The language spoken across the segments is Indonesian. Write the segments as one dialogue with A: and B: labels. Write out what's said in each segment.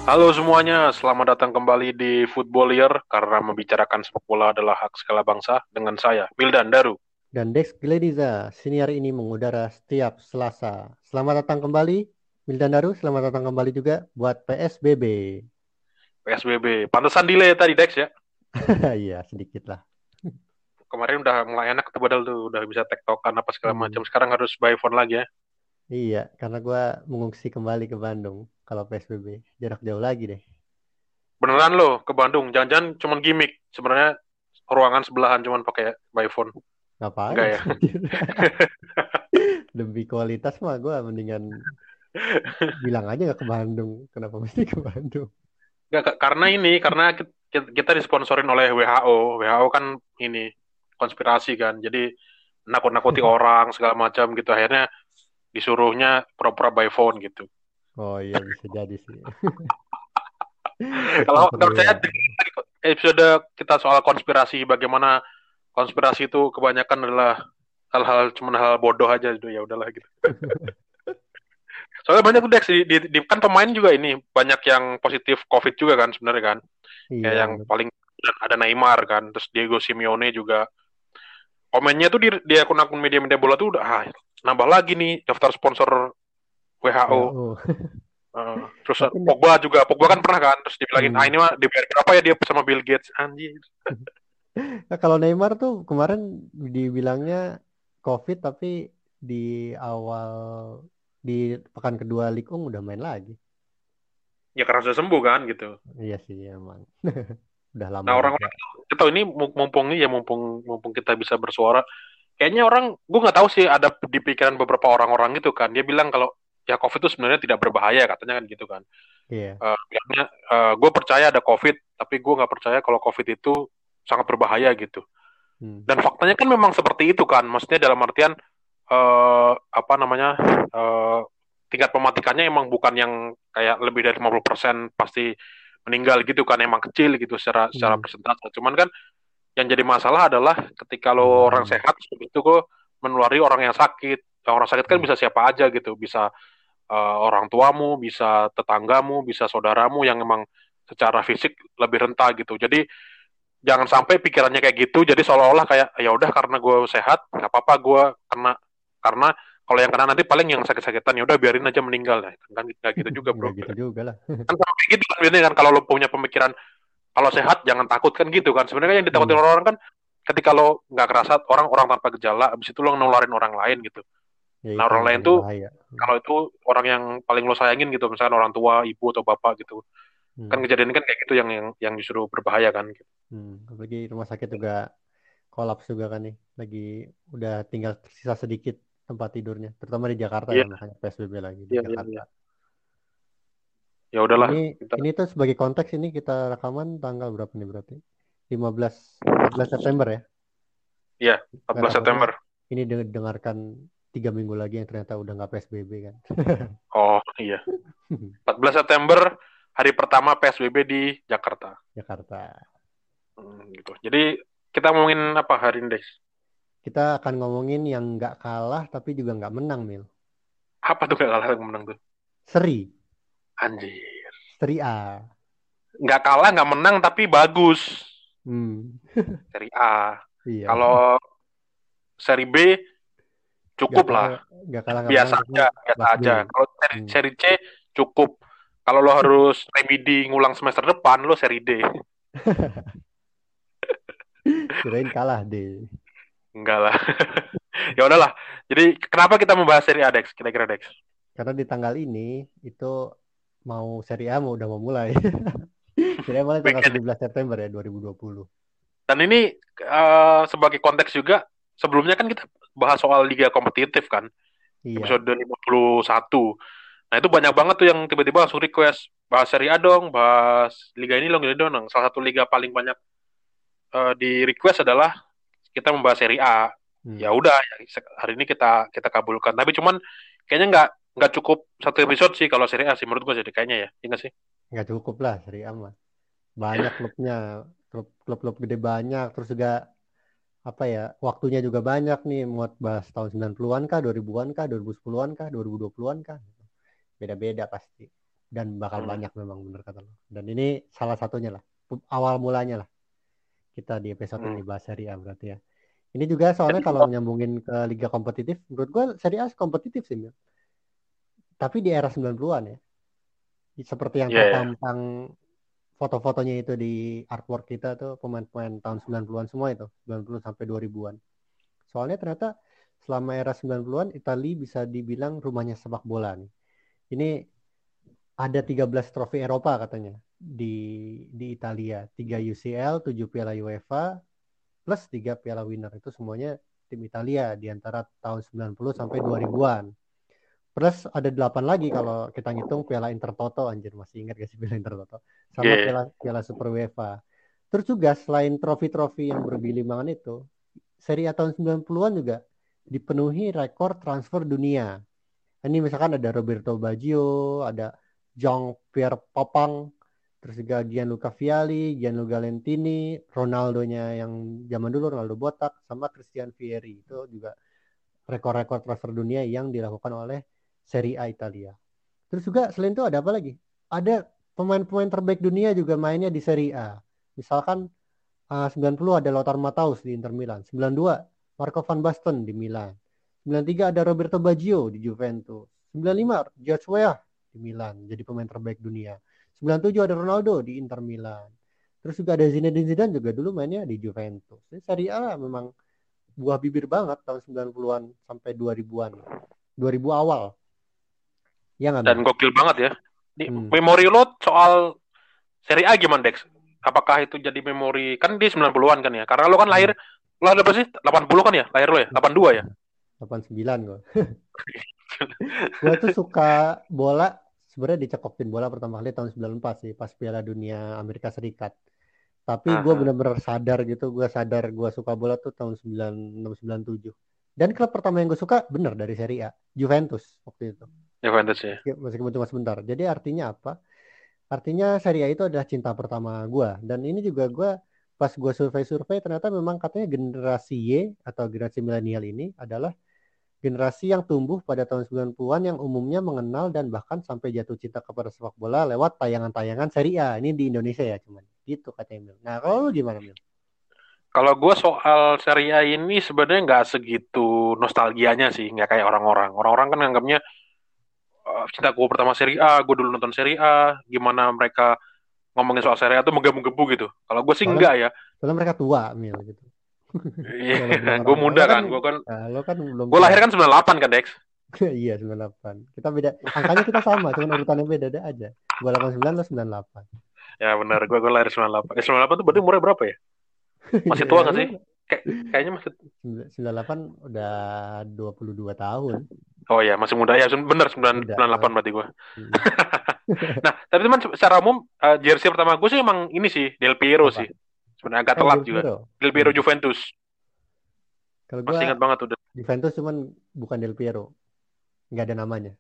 A: Halo semuanya, selamat datang kembali di Footballier karena membicarakan sepak bola adalah hak segala bangsa dengan saya, Mildan Daru.
B: Dan Dex Glendiza, siniar ini mengudara setiap Selasa. Selamat datang kembali, Mildan Daru. Selamat datang kembali juga buat PSBB.
A: PSBB. Pantesan delay tadi Dex ya.
B: Iya, sedikit lah.
A: Kemarin udah mulai enak tuh padahal tuh udah bisa tektokan apa segala macam.
B: Hmm,
A: Sekarang harus by phone lagi ya.
B: iya, karena gue mengungsi kembali ke Bandung kalau PSBB. Jarak jauh lagi deh.
A: Beneran loh ke Bandung. Jangan-jangan cuman gimmick. Sebenarnya ruangan sebelahan cuman pakai by phone. Enggak
B: Ngapain?
A: ya.
B: Lebih kualitas mah gue mendingan bilang aja gak ke Bandung. Kenapa mesti ke Bandung?
A: Enggak, karena ini karena kita disponsorin oleh WHO. WHO kan ini konspirasi kan. Jadi nakut-nakuti orang segala macam gitu. Akhirnya disuruhnya pura-pura by phone gitu.
B: Oh iya, bisa jadi sih.
A: Kalau menurut saya
B: Keperluan.
A: episode kita soal konspirasi, bagaimana konspirasi itu kebanyakan adalah hal-hal cuman hal bodoh aja gitu ya udahlah gitu. Soalnya banyak udah kan pemain juga ini banyak yang positif COVID juga kan sebenarnya kan. Kayak
B: Iya,
A: yang
B: bener.
A: paling ada Neymar kan, terus Diego Simeone juga. Komennya tuh di akun-akun media-media bola tuh udah nambah lagi nih daftar sponsor WHO.
B: Ya, oh.
A: Terus
B: Tapi nih,
A: Pogba kan pernah kan, terus dibilangin
B: hmm.
A: ini mah dibayar berapa ya dia sama Bill Gates anjir.
B: Nah, kalau Neymar tuh kemarin dibilangnya COVID tapi di awal di pekan kedua Ligue 1 udah main lagi.
A: Ya karena sudah sembuh kan gitu.
B: Iya sih emang. Udah lama
A: Nah
B: juga.
A: orang-orang kita ini mumpung nih ya mumpung mumpung kita bisa bersuara, kayaknya orang gue nggak tahu sih ada di pikiran beberapa orang-orang gitu kan. Dia bilang kalau ya COVID itu sebenarnya tidak berbahaya katanya kan gitu kan.
B: Iya.
A: Bilangnya gue percaya ada COVID, tapi gue nggak percaya kalau COVID itu sangat berbahaya gitu.
B: Hmm.
A: Dan faktanya kan memang seperti itu kan. Maksudnya dalam artian apa namanya eh, tingkat mematikannya emang bukan yang kayak lebih dari 50% pasti meninggal gitu kan, emang kecil gitu secara
B: Hmm.
A: persentase. Cuman kan yang jadi masalah adalah ketika lo orang
B: Penularannya.
A: sehat itu kok menulari orang yang sakit. Yang orang sakit kan
B: Hmm.
A: bisa siapa aja gitu, bisa orang tuamu, bisa tetanggamu, bisa saudaramu yang emang secara fisik lebih rentan gitu. Jadi jangan sampai pikirannya kayak gitu. Jadi seolah-olah kayak ya udah karena gue sehat nggak apa-apa gue kena, karena kalau yang kena nanti paling yang sakit-sakitan ya udah biarin aja meninggal ya kan nggak gitu juga
B: Nggak
A: bro.
B: gitu juga lah.
A: Kan sampai gitu kan biasanya kan kalau lo punya pemikiran kalau sehat jangan takut kan gitu kan, sebenarnya kan yang ditakutin
B: Hmm.
A: orang-orang kan ketika lo nggak kerasa orang-orang tanpa gejala abis itu lo nularin orang lain gitu.
B: Ya
A: Nah
B: itu
A: orang
B: yang
A: lain
B: paling
A: tuh
B: bahaya. Hmm.
A: kalau itu orang yang paling lo sayangin gitu, misalkan orang tua ibu atau bapak gitu, kan
B: Hmm.
A: kejadian ini kan kayak gitu yang justru berbahaya kan gitu.
B: Apalagi rumah sakit juga kolaps juga kan nih. Lagi udah tinggal tersisa sedikit tempat tidurnya. Terutama di Jakarta ya,
A: Iya
B: makanya PSBB lagi di
A: iya iya
B: Jakarta.
A: iya, ya udahlah
B: Ini
A: kita.
B: ini tuh sebagai konteks ini kita rekaman tanggal berapa nih berarti? 15 14 September ya.
A: Iya,
B: Nggak
A: 14
B: takutnya
A: September.
B: ini dengarkan 3 minggu lagi yang ternyata udah nggak PSBB kan.
A: Oh iya, 14 September hari pertama PSBB di Jakarta.
B: Jakarta.
A: Gitu. Jadi kita ngomongin apa hari ini, Des?
B: Kita akan ngomongin yang nggak kalah tapi juga nggak menang, Mil.
A: Apa tuh gak kalah yang menang tuh?
B: Seri.
A: Anjir.
B: Seri A.
A: Nggak kalah, nggak menang, tapi bagus.
B: Hmm.
A: Seri A.
B: Iya.
A: Kalau seri B
B: Nggak
A: cukup lah.
B: kalah, nggak kalah nggak menang
A: Biasa
B: tapi
A: aja, biasa
B: kelas B.
A: aja. Kalau
B: Hmm.
A: seri C cukup. Kalau lo harus remedi ngulang semester depan, lo seri D.
B: Kirain kalah deh.
A: Enggak lah. Ya udahlah. Jadi kenapa kita membahas seri A, Dex? Kira-kira Dex?
B: Karena di tanggal ini itu mau seri A mau udah mau mulai. Seri A mulai tanggal
A: Weekend.
B: 17 September ya 2020.
A: Dan ini sebagai konteks juga, sebelumnya kan kita bahas soal liga kompetitif kan,
B: Iya.
A: episode 51. Nah itu banyak banget tuh yang tiba-tiba langsung request, bahas Serie A dong, bahas liga ini dong. Salah satu liga paling banyak di request adalah kita membahas Serie A. Ya
B: Hmm.
A: udah, ya, hari ini kita kita kabulkan. Tapi cuman kayaknya nggak cukup satu episode sih kalau Serie A sih menurut gue jadi kayaknya ya, iya nggak sih?
B: Nggak cukup lah seri A mah. Banyak klubnya, klub-klub gede banyak, terus juga apa ya, waktunya juga banyak nih, muat bahas tahun 90-an kah, 2000-an kah, 2010-an kah, 2020-an kah. Beda-beda pasti. dan bakal
A: Hmm.
B: banyak memang bener kata lo. Dan ini salah satunya lah, awal mulanya lah kita di episode
A: Hmm.
B: ini bahas Serie A berarti ya. Ini juga soalnya
A: Jadi
B: kalau nyambungin ke liga kompetitif, menurut gue Serie A kompetitif sih, Mil. Tapi di era 90-an ya. Seperti yang
A: ya ya.
B: terpampang foto-fotonya itu di artwork kita tuh pemain-pemain tahun 90-an semua itu, 90 sampai 2000-an. Soalnya ternyata selama era 90-an Italia bisa dibilang rumahnya sepak bola nih. Ini ada 13 trofi Eropa katanya di Italia, 3 UCL, 7 Piala UEFA plus 3 Piala Winner. Itu semuanya tim Italia di antara tahun 90 sampai 2000-an. Plus ada 8 lagi kalau kita ngitung Piala Intertoto, anjir masih ingat gak sih Piala Intertoto? Sama
A: Ya.
B: Piala Piala Super UEFA. Terus juga selain trofi-trofi yang berbilimangan itu, Serie A tahun 90-an juga dipenuhi rekor transfer dunia. Ini misalkan ada Roberto Baggio, ada Jean-Pierre Papang, terus juga Gianluca Vialli, Gianluca Lentini, Ronaldonya yang zaman dulu Ronaldo botak, sama Christian Vieri. Itu juga rekor-rekor transfer dunia yang dilakukan oleh Serie A Italia. Terus juga selain itu ada apa lagi? Ada pemain-pemain terbaik dunia juga mainnya di Serie A. Misalkan 90 ada Lautaro Martinez di Inter Milan, 92 Marco van Basten di Milan, 93 ada Roberto Baggio di Juventus, 95 George Weah di Milan jadi pemain terbaik dunia, 97 ada Ronaldo di Inter Milan. Terus juga ada Zinedine Zidane juga dulu mainnya di Juventus. Jadi Serie A memang buah bibir banget tahun 90-an sampai 2000-an. 2000 awal. Ya nggak, Mil?
A: Dan gokil banget ya. Di
B: Hmm.
A: memori lo soal Serie A gimana, Dex? Apakah itu jadi memori kan di 90-an kan ya? Karena lo kan
B: Hmm.
A: lahir lo ada berapa sih? 80 kan ya? Lahir lo ya? 82 ya?
B: 89 gue. Gue tuh suka bola, sebenarnya dicekokin bola pertama kali tahun 94 sih, pas Piala Dunia Amerika Serikat. Tapi gue
A: Aha.
B: bener-bener sadar gitu, gue sadar gue suka bola tuh tahun 96-97. Dan klub pertama yang gue suka bener dari Serie A, Juventus waktu itu.
A: Juventus ya.
B: Meskipun cuma sebentar. Jadi artinya apa? Artinya Serie A itu adalah cinta pertama gue. Dan ini juga gue pas gue survei-survei ternyata memang katanya generasi Y atau generasi milenial ini adalah generasi yang tumbuh pada tahun 90-an yang umumnya mengenal dan bahkan sampai jatuh cinta kepada sepak bola lewat tayangan-tayangan Serie A. Ini di Indonesia ya cuman. Gitu katanya Mil. Nah kalau lu gimana Mil?
A: Kalau gue soal Serie A ini sebenarnya nggak segitu nostalgianya sih, nggak kayak orang-orang. Orang-orang kan nganggapnya cinta gue pertama Serie A, gue dulu nonton Serie A, gimana mereka ngomongin soal Serie A tuh menggebu-gebu gitu. Kalau gue sih
B: Soalnya,
A: enggak ya.
B: soalnya mereka tua Mil gitu.
A: Iya,
B: Kalau bilang
A: gue
B: orang-orang.
A: muda kan, gue kan,
B: Lo kan belum
A: gue
B: tua.
A: lahir kan 98 kan Dex.
B: Iya 98. Kita beda. Angkanya kita sama, cuman urutannya beda aja. Gua 89 lo 98.
A: Ya benar, gue lahir 98. 98 tuh berarti umurnya berapa ya? Masih tua
B: Ya
A: nggak
B: lo
A: sih? Kayaknya masih.
B: 98 udah 22 tahun.
A: Oh ya, masih muda ya. Bener,
B: Muda.
A: 98 berarti gue.
B: Hmm.
A: Nah, tapi teman secara umum jersey pertama gue sih emang ini sih Del Piero sih.
B: Apa?
A: Sebenarnya agak
B: Oh,
A: telat
B: Del
A: juga.
B: Piero.
A: Del Piero
B: Hmm.
A: Juventus.
B: Kalau gua
A: Masih ingat banget tuh.
B: Juventus cuman bukan Del Piero. Nggak ada namanya.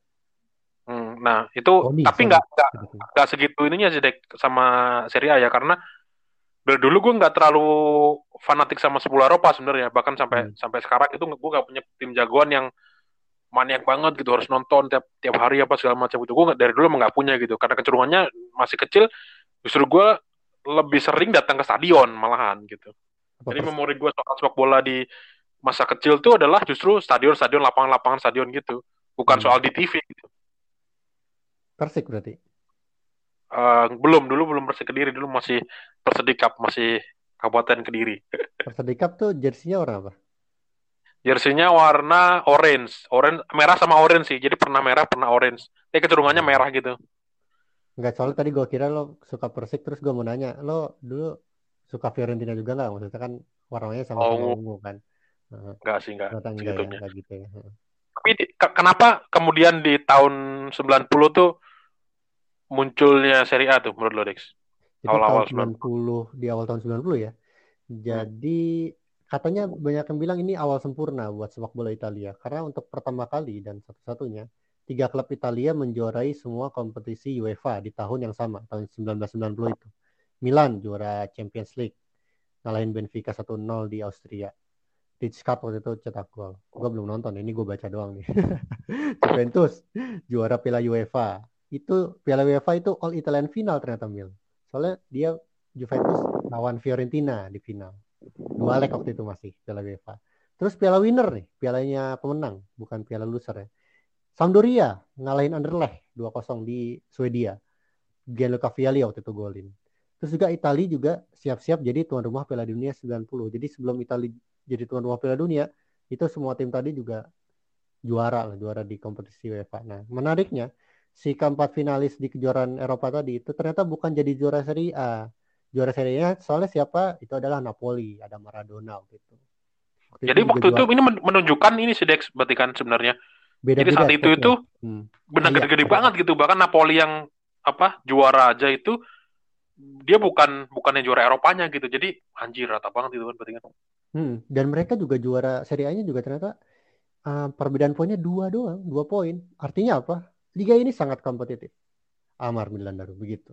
A: Nah, itu
B: Tony,
A: tapi
B: sorry. Gitu.
A: nggak segitu ininya sih Dek sama Serie A ya karena dari dulu gue nggak terlalu fanatik sama sepak bola Eropa sebenarnya bahkan sampai
B: Hmm.
A: sampai sekarang itu gue nggak punya tim jagoan yang maniak banget gitu harus nonton tiap tiap hari apa segala macam itu gue dari dulu emang nggak punya gitu karena kecenderungannya masih kecil justru gue lebih sering datang ke stadion malahan gitu
B: Apa
A: jadi memori gue soal sepak bola di masa kecil tuh adalah justru stadion-stadion lapangan-lapangan stadion gitu bukan soal
B: Hmm.
A: di TV gitu.
B: Persik berarti.
A: Belum Persik Kediri dulu masih Persedikap masih Kabupaten Kediri.
B: Persedikap tuh jersinya warna apa?
A: Jersinya warna orange, orange merah sama orange sih. Jadi pernah merah, pernah orange. Tapi kecenderungannya
B: Oh.
A: merah gitu.
B: Enggak, soalnya tadi gue kira lo suka Persik, terus gue mau nanya, lo dulu suka Fiorentina juga nggak? Maksudnya kan warnanya sama-sama
A: Oh,
B: ungu kan? Heeh.
A: enggak sih, enggak
B: Ternyata enggak ya,
A: segitunya.
B: enggak gitu ya. Heeh.
A: Tapi kenapa kemudian di tahun 90 tuh munculnya Serie A tuh menurut lo, Dex?
B: Itu tahun
A: Awal-awal 90.
B: 90, di awal tahun 90 ya.
A: Hmm.
B: Jadi katanya banyak yang bilang ini awal sempurna buat sepak bola Italia. Karena untuk pertama kali dan satu-satunya, tiga klub Italia menjuarai semua kompetisi UEFA di tahun yang sama, tahun 1990 itu. Milan juara Champions League, ngalahin Benfica 1-0 di Austria. Rijkaard waktu itu cetak gol. Gue belum nonton, ini gue baca doang nih. Juventus juara Piala UEFA. itu Piala UEFA itu All Italian final ternyata Mil. Soalnya dia Juventus lawan Fiorentina di final. 2 leg waktu itu masih Piala UEFA. Terus Piala Winner nih, pialanya pemenang, bukan Piala Loser ya. Sampdoria ngalahin Anderlecht 2-0 di Swedia. Gianluca Vialli waktu itu golin. Terus juga Italia juga siap-siap jadi tuan rumah Piala Dunia 90. Jadi sebelum Italia jadi tuan rumah Piala Dunia, itu semua tim tadi juga juara di kompetisi UEFA. Nah, menariknya si keempat finalis di kejuaraan Eropa tadi itu ternyata bukan jadi juara Serie A. Juara Serie A soalnya siapa? Itu adalah Napoli, ada Maradona gitu. Waktu itu
A: Jadi
B: juga
A: waktu itu
B: juara
A: ini menunjukkan ini sih Dex, berarti kan sebenarnya. Jadi
B: beda-beda
A: saat itu
B: aspeknya.
A: benar
B: Kaya
A: gede-gede
B: Serie A.
A: banget gitu. Bahkan Napoli yang apa juara aja itu dia bukannya juara Eropanya gitu. Jadi anjir rata banget itu kan berarti kan.
B: Dan mereka juga juara Serie A-nya juga ternyata perbedaan poinnya 2 doang, 2 poin. Artinya apa? Liga ini sangat kompetitif. Amar Milan Daru begitu.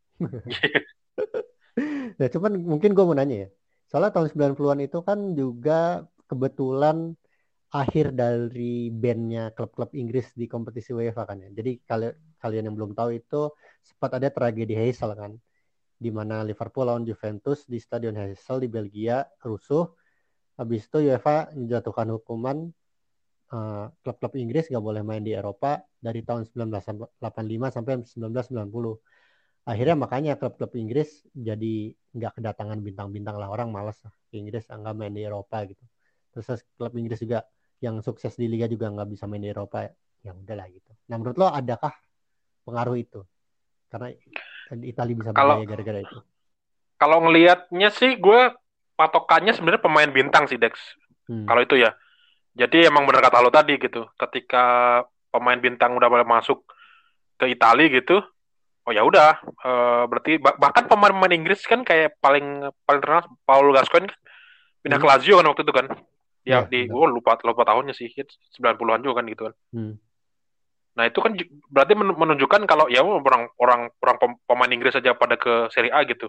B: Nah, cuman mungkin gue mau nanya ya. Soalnya tahun 90-an itu kan juga kebetulan akhir dari bandnya klub-klub Inggris di kompetisi UEFA kan ya. Jadi kalian yang belum tahu itu sempat ada tragedi Heysel kan, di mana Liverpool lawan Juventus di Stadion Heysel di Belgia rusuh. Habis itu UEFA menjatuhkan hukuman klub-klub Inggris nggak boleh main di Eropa dari tahun 1985 sampai 1990. Akhirnya makanya klub-klub Inggris jadi nggak kedatangan bintang-bintang lah, orang malas ke Inggris nggak main di Eropa gitu. Terus klub Inggris juga yang sukses di Liga juga nggak bisa main di Eropa, ya udahlah gitu. Nah menurut lo adakah pengaruh itu karena Italia bisa
A: Kalau
B: berjaya gara-gara itu?
A: kalau ngelihatnya sih gue patokannya sebenarnya pemain bintang sih Dex.
B: Hmm.
A: Kalau itu ya. Jadi emang bener kata lo tadi gitu. Ketika pemain bintang udah boleh masuk ke Italia gitu, oh ya udah. Berarti bahkan pemain-pemain Inggris kan kayak paling paling terkenal Paul Gascoigne kan pindah ke
B: Hmm.
A: Lazio kan waktu itu kan. Dia
B: Ya
A: di
B: benar.
A: gue lupa lupa tahunnya sih, 90-an juga kan gitu kan.
B: Hmm.
A: Nah, itu kan berarti menunjukkan kalau ya orang pemain Inggris saja pada ke Serie A gitu.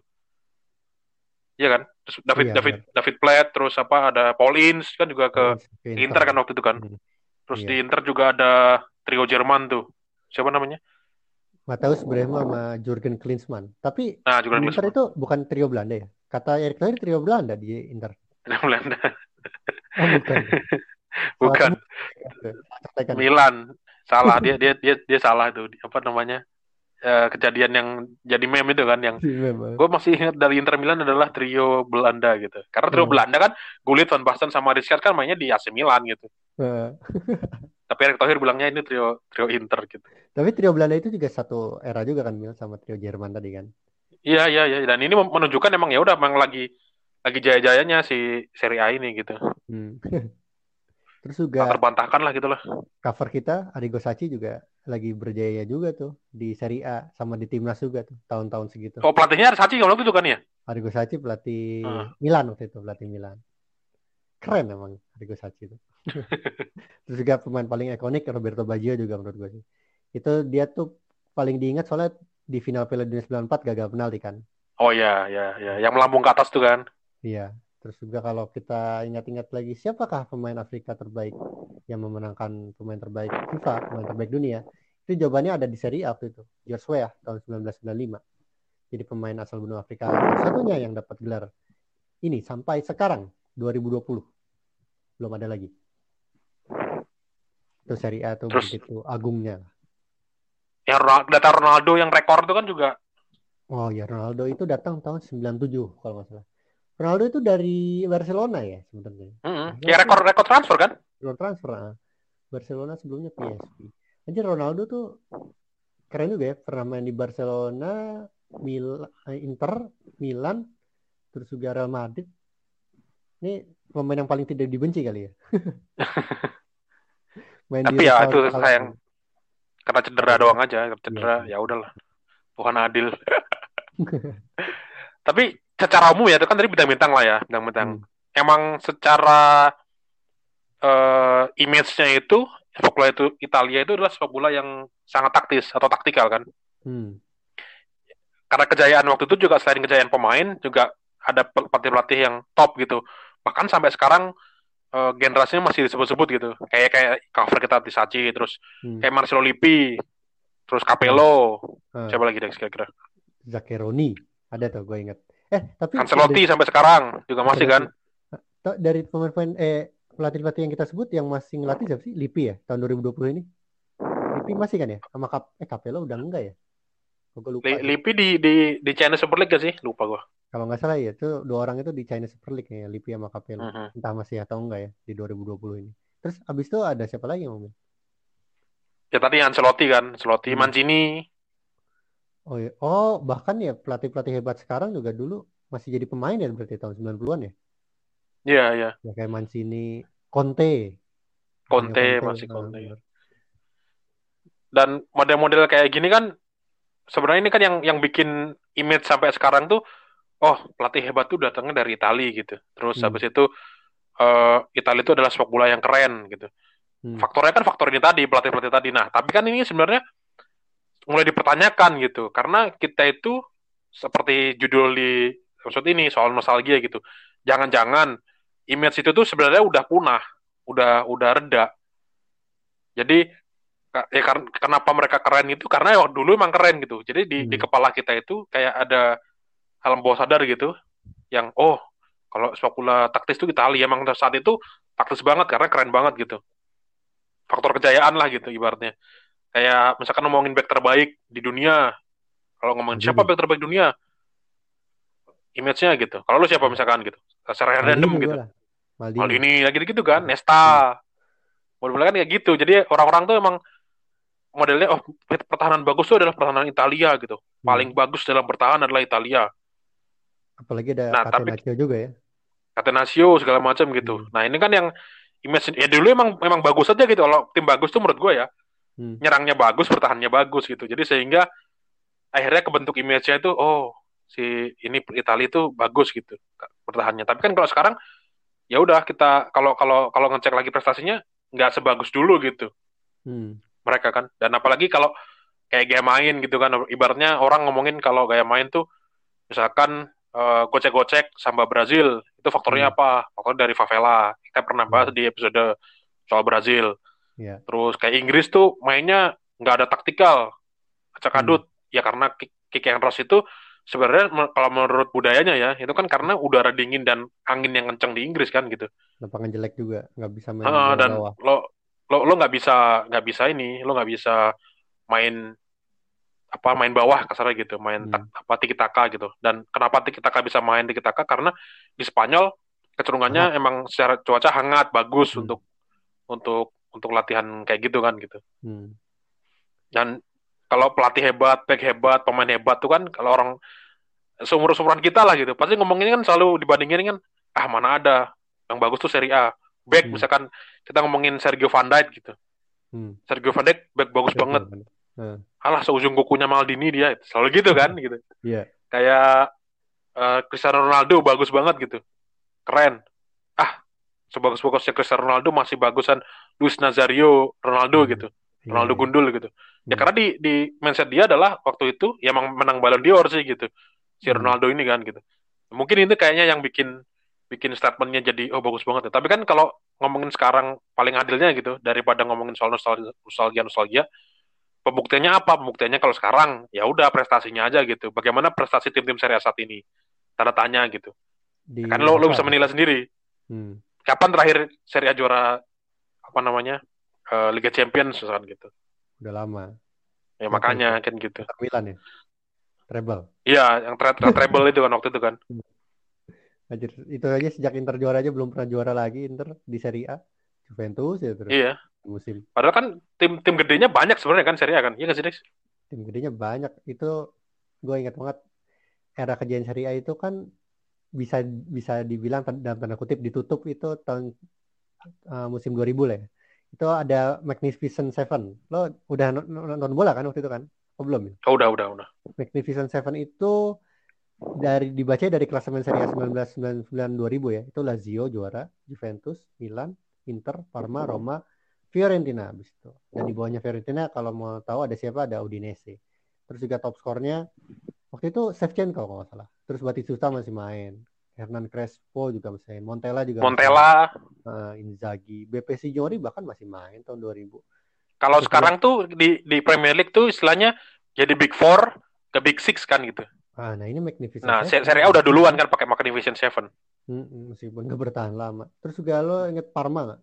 A: Iya kan? Terus David
B: Iya
A: David
B: benar.
A: David Platt, terus apa ada Paul Ince kan juga ke
B: Paul Ince ke Inter
A: Inter kan
B: ya.
A: waktu itu kan.
B: Hmm.
A: Terus
B: Iya.
A: di Inter juga ada trio Jerman tuh. Siapa namanya?
B: Mateus Brehma sama Jurgen Klinsmann. Tapi
A: Nah,
B: di
A: juga
B: Inter
A: Klinsmann.
B: itu bukan trio Belanda ya? Kata Erik Thohir trio Belanda di Inter.
A: Nah, Belanda.
B: Oh bukan. Salah
A: Bukan.
B: sebut. Sampaikan.
A: Milan. Salah dia salah tuh. Apa namanya? Kejadian yang jadi meme itu kan yang
B: Memang.
A: gue masih ingat dari Inter Milan adalah trio Belanda gitu. Karena trio
B: Oh.
A: Belanda kan Gullit, Van Basten sama Rijkaard kan mainnya di AC Milan gitu.
B: Nah,
A: Tapi Erick Thohir bilangnya ini trio trio Inter gitu.
B: tapi trio Belanda itu juga satu era juga kan Mil sama trio Jerman tadi kan.
A: Iya iya iya dan ini menunjukkan emang ya udah emang lagi jaya-jayanya si Serie A ini gitu.
B: Hmm. Terus
A: Tak
B: juga
A: terbantahkan lah gitu lah.
B: cover kita Arrigo Sacchi juga lagi berjaya juga tuh di Serie A sama di timnas juga tuh tahun-tahun segitu.
A: Oh pelatihnya ada Sachi kalau gitu kan ya?
B: Arrigo Sacchi pelatih
A: Hmm.
B: Milan waktu itu, pelatih Milan. Keren emang Arrigo Sacchi itu. Terus juga pemain paling ikonik Roberto Baggio juga menurut gue sih. Itu dia tuh paling diingat soalnya di final Piala Dunia 94 gagal penalti kan.
A: Oh ya ya ya yang melambung ke atas tuh kan.
B: Iya. Terus juga kalau kita ingat-ingat lagi siapakah pemain Afrika terbaik yang memenangkan pemain terbaik FIFA, pemain terbaik dunia? Itu jawabannya ada di Serie A waktu itu. George Weah tahun 1995. Jadi pemain asal benua Afrika satunya yang dapat gelar ini sampai sekarang 2020. Belum ada lagi. Itu Serie A tuh
A: Terus
B: begitu agungnya.
A: yang data Ronaldo yang rekor itu kan juga.
B: Oh ya, Ronaldo itu datang tahun 97 kalau nggak salah. Ronaldo itu dari Barcelona ya sebenarnya.
A: Ya
B: Tapi
A: rekor rekor transfer kan?
B: luar transfer. Barcelona sebelumnya PSV. Anjir Ronaldo tuh keren juga ya. Pernah main di Barcelona, Inter, Milan, terus juga Real Madrid. Ini pemain yang paling tidak dibenci kali ya. Main di
A: Tapi ya
B: rival
A: itu sayang
B: kalahan.
A: karena cedera
B: Cedera.
A: doang aja.
B: Iya
A: Cedera
B: sih.
A: ya udahlah. Tuhan adil. Tapi secara umum ya itu kan tadi bintang-bintang lah ya, bintang-bintang.
B: Hmm.
A: Emang secara image-nya itu sepak bola itu Italia itu adalah sepak bola yang sangat taktis atau taktikal kan.
B: Hmm.
A: Karena kejayaan waktu itu juga selain kejayaan pemain juga ada pelatih-pelatih yang top gitu. Bahkan sampai sekarang generasinya masih disebut-sebut gitu. Kayak kayak cover kita Sachi terus
B: Hmm.
A: kayak Marcelo Lippi Terus
B: Nah,
A: Capello.
B: eh,
A: Siapa lagi Dex kira-kira?
B: Zaccheroni ada tuh gue inget. Tapi dari
A: Ancelotti sampai sekarang juga masih kan?
B: Ancelotti dari pemain-pemain pelatih-pelatih yang kita sebut yang masih ngelatih siapa sih? Lippi ya tahun 2020 ini. Lippi masih kan ya? Sama Capello udah enggak ya? Gue lupa sih.
A: Lippi di China Super League gak sih? Lupa gua.
B: Kalau nggak salah ya, itu dua orang itu di China Super League ya, Lippi sama Capello.
A: Mhm.
B: Entah masih atau enggak ya di 2020 ini. Terus abis itu ada siapa lagi yang ngomong?
A: Ya tadi Ancelotti kan, Ancelotti,
B: Hmm.
A: Mancini.
B: Oh ya. Oh, bahkan ya pelatih-pelatih hebat sekarang juga dulu masih jadi pemain ya berarti tahun 90-an ya.
A: Iya, iya.
B: Ya kayak Mancini, Conte. Antonio
A: Conte,
B: Conte.
A: masih
B: Ah,
A: Conte.
B: bener.
A: Dan model-model kayak gini kan sebenarnya ini kan yang bikin image sampai sekarang tuh, oh pelatih hebat tuh datangnya dari Italia gitu. Terus
B: Hmm.
A: habis itu Italia itu adalah sepak bola yang keren gitu.
B: Hmm.
A: Faktornya kan faktor ini tadi, pelatih-pelatih tadi. Nah, tapi kan ini sebenarnya mulai dipertanyakan gitu. Karena kita itu seperti judul di episode ini soal nostalgia gitu. Jangan-jangan image itu tuh sebenarnya udah punah, udah reda. Jadi ya kenapa mereka keren itu karena ya dulu emang keren gitu. Jadi di
B: Hmm.
A: kepala kita itu kayak ada alam bawah sadar gitu yang oh kalau sepak bola taktis itu Italia emang saat itu taktis banget karena keren banget gitu. Faktor kejayaan lah gitu ibaratnya. Kayak misalkan ngomongin back terbaik di dunia, kalau ngomongin siapa
B: Maldini.
A: back terbaik dunia, image-nya gitu. Kalau lu siapa misalkan gitu, secara random
B: Maldini gue
A: gitu.
B: lah. Maldini.
A: Maldini lagi gitu kan,
B: Hmm.
A: Nesta, model-model kan kayak gitu. Jadi orang-orang tuh emang modelnya oh pertahanan bagus tuh adalah pertahanan Italia gitu.
B: Hmm.
A: Paling bagus dalam bertahan adalah Italia.
B: Apalagi ada
A: Nah, tapi
B: Catenaccio juga ya.
A: Catenaccio segala macam gitu.
B: Hmm.
A: Nah, ini kan yang image ya dulu emang bagus aja gitu. Kalau tim bagus tuh menurut gue ya,
B: Hmm.
A: nyerangnya bagus, bertahannya bagus gitu. Jadi sehingga akhirnya kebentuk image-nya itu oh si ini Italia itu bagus gitu bertahannya. Tapi kan kalau sekarang ya udah kita kalau ngecek lagi prestasinya nggak sebagus dulu gitu
B: Hmm.
A: mereka kan. Dan apalagi kalau kayak gaya main gitu kan, ibaratnya orang ngomongin kalau gaya main tuh misalkan gocek-gocek samba Brazil itu faktornya
B: Hmm.
A: apa? Faktor dari favela. Kita pernah bahas
B: Ya.
A: di episode soal Brazil.
B: Ya.
A: Terus kayak Inggris tuh mainnya nggak ada taktikal,
B: Hmm.
A: acak-adut. Ya karena kick and rush itu sebenarnya kalau menurut budayanya ya itu kan karena udara dingin dan angin yang kencang di Inggris kan gitu.
B: Lapangan jelek juga. Nggak bisa main bola
A: Dan
B: bawah.
A: lo nggak bisa ini, lo nggak bisa main main bawah kasarnya gitu, main
B: Hmm.
A: tiki taka gitu. Dan kenapa tiki taka bisa main tiki taka karena di Spanyol
B: Hangat.
A: kecenderungannya emang secara cuaca hangat bagus
B: Hmm.
A: untuk latihan kayak gitu kan gitu.
B: Hmm.
A: Dan kalau pelatih hebat, back hebat, pemain hebat tuh kan kalau orang seumuran kita lah gitu pasti ngomongin kan selalu dibandingin kan mana ada yang bagus tuh Serie A. Back
B: Hmm.
A: misalkan kita ngomongin Sergio Van Dijk gitu.
B: Hmm.
A: Sergio Van Dijk back bagus banget.
B: Betul. Nah.
A: Alah seujung kukunya Maldini dia selalu gitu kan gitu.
B: Iya.
A: Kayak Cristiano Ronaldo bagus banget gitu. Keren. Ah, sebagus-bagusnya Cristiano Ronaldo masih bagusan Luis Nazario Ronaldo
B: Hmm.
A: gitu.
B: Iya,
A: Ronaldo
B: iya.
A: gundul gitu. Ya
B: Hmm.
A: karena di mindset dia adalah waktu itu ya emang menang Ballon d'Or sih gitu. Si
B: Hmm.
A: Ronaldo ini kan gitu. Mungkin ini kayaknya yang bikin bikin statementnya jadi oh bagus banget ya. Tapi kan kalau ngomongin sekarang paling adilnya gitu daripada ngomongin soal nostalgia, pembuktiannya apa? Pembuktiannya kalau sekarang ya udah prestasinya aja gitu. Bagaimana prestasi tim-tim Serie A saat ini? Tanda tanya gitu. Ya kan
B: Di
A: lo
B: Barca
A: bisa
B: gitu.
A: menilai sendiri.
B: Hmm.
A: Kapan terakhir Serie A juara apa namanya Liga Champions misalkan gitu.
B: Udah lama.
A: Ya
B: Siapa
A: makanya
B: itu?
A: kan gitu.
B: Inter Milan ya? Treble.
A: Iya, yang treble itu kan waktu itu kan.
B: Anjir, itu aja sejak Inter juara aja belum pernah juara lagi Inter di Serie A. Juventus ya terus
A: Iya.
B: musim.
A: Padahal kan tim-tim gedenya banyak sebenarnya kan Serie A kan. Iya nggak sih, Dex?
B: Tim gedenya banyak. Itu gue ingat banget era kejayaan Serie A itu kan bisa bisa dibilang dalam tanda kutip ditutup itu tahun musim 2000 lah ya. Itu ada Magnificent Seven. Lo udah nonton bola kan waktu itu kan? Oh belum ya?
A: Oh, udah.
B: Magnificent Seven itu dibaca dari klasemen Serie A 1999 2000 ya. Itu Lazio juara, Juventus, Milan, Inter, Parma, Roma, Fiorentina habis itu. Dan di bawahnya Fiorentina kalau mau tahu ada siapa? Ada Udinese. Terus juga top skornya waktu itu Shevchenko kalau nggak salah. Terus Batistuta masih main. Hernan Crespo juga masih main. Montella juga masih main.
A: Montella.
B: Inzaghi, BP Signori bahkan masih main tahun 2000.
A: Kalau
B: Setelah,
A: sekarang tuh di Premier League tuh istilahnya jadi Big Four ke Big Six kan gitu.
B: nah ini Magnificent
A: Nah,
B: Seven
A: Serie A udah
B: meskipun
A: duluan kan pakai Magnificent Seven.
B: meskipun nggak bertahan lama. Terus juga lo inget Parma nggak?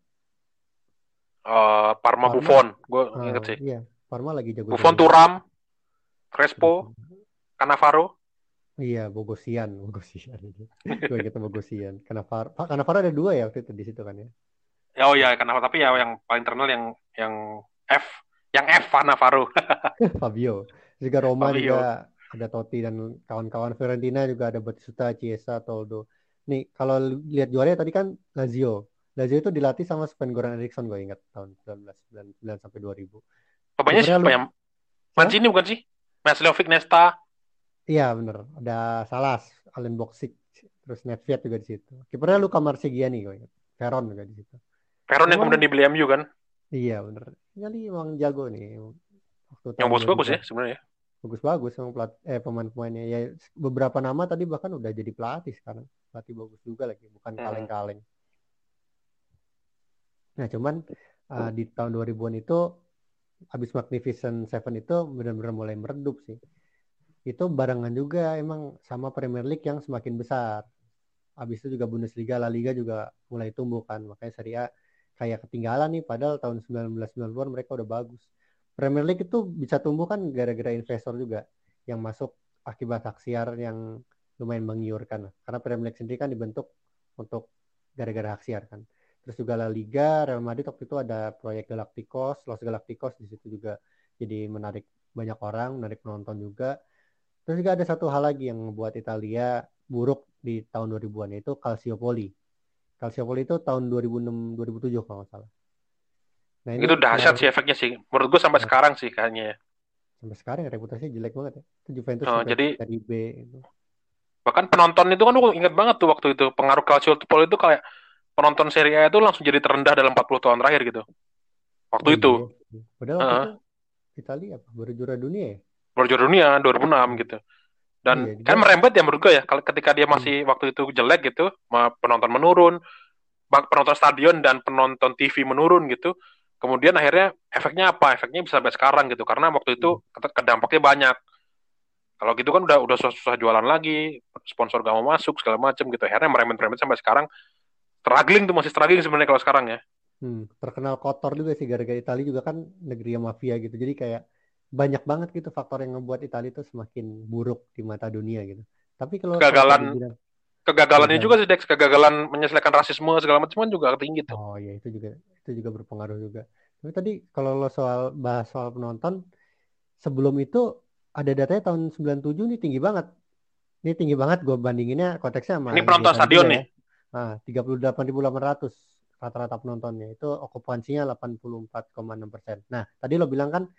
A: Parma
B: Parma,
A: Buffon, gue inget sih.
B: iya Parma lagi
A: Buffon
B: jago-jagonya.
A: Thuram,
B: Terus
A: Crespo, Cannavaro.
B: iya Bogosian, Bogosian itu. Gue inget Bogosian. Cannavaro, Pak Cannavaro ada dua ya waktu itu di situ kan ya.
A: Oh ya, Cannavaro, tapi ya yang paling terkenal yang F, yang F Cannavaro.
B: Fabio. Juga Roma
A: Fabio.
B: juga ada Totti dan kawan-kawan. Fiorentina juga ada Batistuta, Chiesa, Toldo. Nih kalau lihat juaranya tadi kan Lazio. Lazio itu dilatih sama Sven-Goran Eriksson gue ingat tahun 1999 sampai 2000.
A: Pemainnya
B: Kipernya
A: siapa
B: lu
A: ya?
B: siapa?
A: Mancini bukan sih? Maslovic Nesta.
B: Iya bener. Ada Salas, Alen Boksic, terus Nedved juga di situ. Kipernya Luka Marsigiani gue ingat. Veron juga di situ.
A: Peron yang
B: Memang
A: kemudian dibeli MU kan.
B: iya bener. Ini emang jago nih waktu
A: Yang
B: tahun
A: bagus-bagus
B: 2000.
A: ya sebenarnya.
B: Bagus-bagus emang pemain-pemainnya ya beberapa nama tadi bahkan udah jadi pelatih sekarang. Pelatih bagus juga lagi, bukan
A: Hmm.
B: kaleng-kaleng. Nah, cuman di tahun 2000-an itu habis Magnificent Seven itu benar-benar mulai meredup sih. Itu barengan juga emang sama Premier League yang semakin besar. Habis itu juga Bundesliga, La Liga juga mulai tumbuh kan. Makanya Serie A kayak ketinggalan nih padahal tahun 1990-an mereka udah bagus. Premier League itu bisa tumbuh kan gara-gara investor juga yang masuk akibat hak siar yang lumayan menggiurkan. Karena Premier League sendiri kan dibentuk untuk gara-gara hak siar kan. Terus juga La Liga, Real Madrid waktu itu ada proyek Galacticos, Los Galacticos di situ juga jadi menarik banyak orang, menarik penonton juga. Terus juga ada satu hal lagi yang membuat Italia buruk di tahun 2000-an yaitu Calciopoli. Calciopoli itu tahun 2006-2007 kalau nggak salah. Nah ini
A: Itu dahsyat
B: pengaruh
A: sih efeknya sih. Menurut gue sampai sekarang sih kayaknya ya.
B: sampai sekarang ya, reputasinya jelek banget ya. Itu Juventus
A: Oh,
B: sampai
A: jadi
B: dari B itu.
A: bahkan penonton itu kan gue inget banget tuh waktu itu. Pengaruh Calciopoli itu kayak penonton Serie A itu langsung jadi terendah dalam 40 tahun terakhir gitu. Waktu
B: Oh
A: itu.
B: iya. Padahal waktu
A: Heeh.
B: itu Italia apa? Baru juara dunia ya?
A: Baru juara dunia 2006 gitu.
B: Oh
A: Dan
B: iya,
A: kan
B: dia.
A: merembet ya menurut gue ya. Ketika dia
B: Hmm.
A: masih waktu itu jelek gitu, penonton menurun, penonton stadion dan penonton TV menurun gitu. Kemudian akhirnya efeknya apa? Efeknya bisa sampai sekarang gitu. Karena waktu itu kedampaknya banyak. Kalau gitu kan udah susah-susah jualan lagi, sponsor gak mau masuk segala macam gitu. Akhirnya merembet-merembet sampai sekarang. Struggling tuh masih struggling sebenarnya kalau sekarang ya.
B: Terkenal kotor juga sih gara-gara Italia juga kan negeri mafia gitu. Jadi kayak banyak banget gitu faktor yang ngebuat Italia itu semakin buruk di mata dunia gitu. Tapi kalau tadi
A: Kegagalan
B: bilang
A: kegagalannya
B: gagal.
A: juga sih Dex, kegagalan menyelesaikan rasisme segala macam kan juga tinggi tuh.
B: Oh ya itu juga berpengaruh juga. Tapi tadi kalau lo bahas soal penonton, sebelum itu ada datanya tahun 97 nih tinggi banget. Ini tinggi banget gue bandinginnya konteksnya sama
A: Ini
B: Liga
A: penonton
B: Italia juga
A: stadion
B: ya.
A: nih.
B: Nah, 38.800 rata-rata penontonnya. Itu okupansinya 84,6%. Nah, tadi lo bilang kan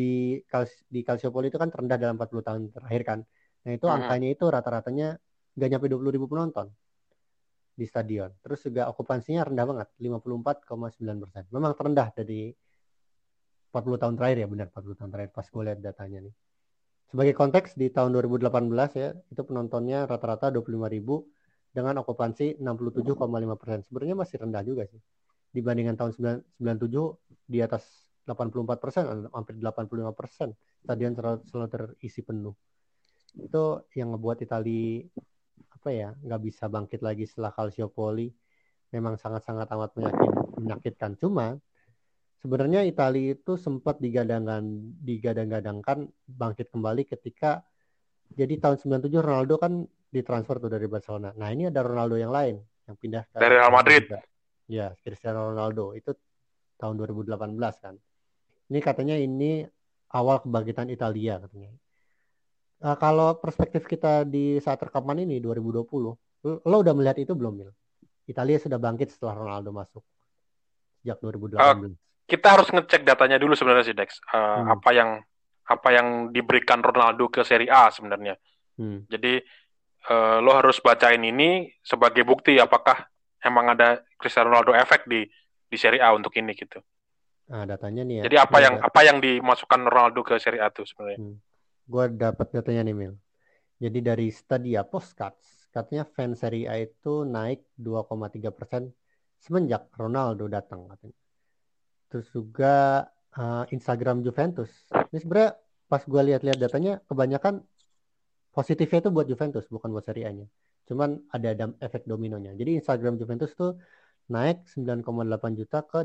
B: di Calciopoli itu kan terendah dalam 40 tahun terakhir kan. Nah, itu
A: Mhm.
B: angkanya itu rata-ratanya nggak nyampe 20.000 penonton di stadion. Terus juga okupansinya rendah banget, 54,9%. Memang terendah dari 40 tahun terakhir ya, benar 40 tahun terakhir pas gue lihat datanya nih. Sebagai konteks di tahun 2018 ya, itu penontonnya rata-rata 25.000 dengan okupansi 67,5%. Sebenarnya masih rendah juga sih. Dibandingkan tahun 97 di atas 84%, hampir 85%. Stadion selalu terisi penuh. Itu yang ngebuat Italia apa ya, nggak bisa bangkit lagi setelah Calciopoli. Memang sangat-sangat amat menyakitkan. Cuma sebenarnya Italia itu sempat digadang-gadangkan bangkit kembali ketika jadi tahun 97 Ronaldo kan ditransfer tuh dari Barcelona. Nah, ini ada Ronaldo yang lain yang pindah ke
A: Dari Real
B: Italia
A: Madrid.
B: juga. Ya, Cristiano Ronaldo itu tahun 2018 kan. Ini katanya ini awal kebangkitan Italia katanya. Kalau perspektif kita di saat rekaman ini 2020, lo udah melihat itu belum, Mil? Italia sudah bangkit setelah Ronaldo masuk sejak
A: Eh,
B: 2018.
A: kita harus ngecek datanya dulu sebenarnya sih Dex.
B: Hmm.
A: Apa yang diberikan Ronaldo ke Serie A sebenarnya.
B: Hmm.
A: Jadi lo harus bacain ini sebagai bukti apakah emang ada Cristiano Ronaldo efek di Serie A untuk ini gitu.
B: Nah, datanya nih ya.
A: Jadi apa
B: Gue
A: yang
B: ada.
A: apa yang dimasukkan Ronaldo ke Serie A tuh sebenarnya?
B: Hmm. Gue dapat datanya nih, Mil. Jadi dari Stadia Postcards, katanya fans Serie A itu naik 2,3% semenjak Ronaldo datang katanya. Terus juga Instagram Juventus. Ini sebenarnya pas gue lihat-lihat datanya, kebanyakan positifnya itu buat Juventus, bukan buat Serie A-nya. Cuman ada efek dominonya. Jadi Instagram Juventus tuh naik 9,8 juta ke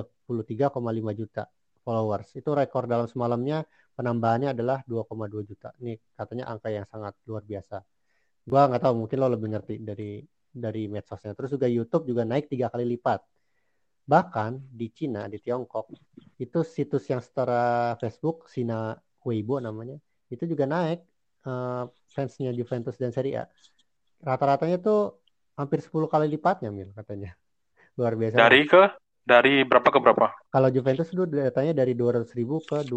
B: 33,5 juta followers. Itu rekor dalam semalamnya, penambahannya adalah 2,2 juta. Ini katanya angka yang sangat luar biasa. Gua nggak tahu, mungkin lo lebih ngerti dari medsosnya. Terus juga YouTube juga naik 3 kali lipat. Bahkan di Cina, di Tiongkok, itu situs yang setara Facebook, Sina Weibo namanya, itu juga naik fansnya Juventus dan Serie A. Rata-ratanya tuh hampir 10 kali lipatnya, Mil, katanya. Luar biasa banget.
A: Dari berapa ke berapa?
B: Kalau Juventus dulu datanya dari 200.000 ke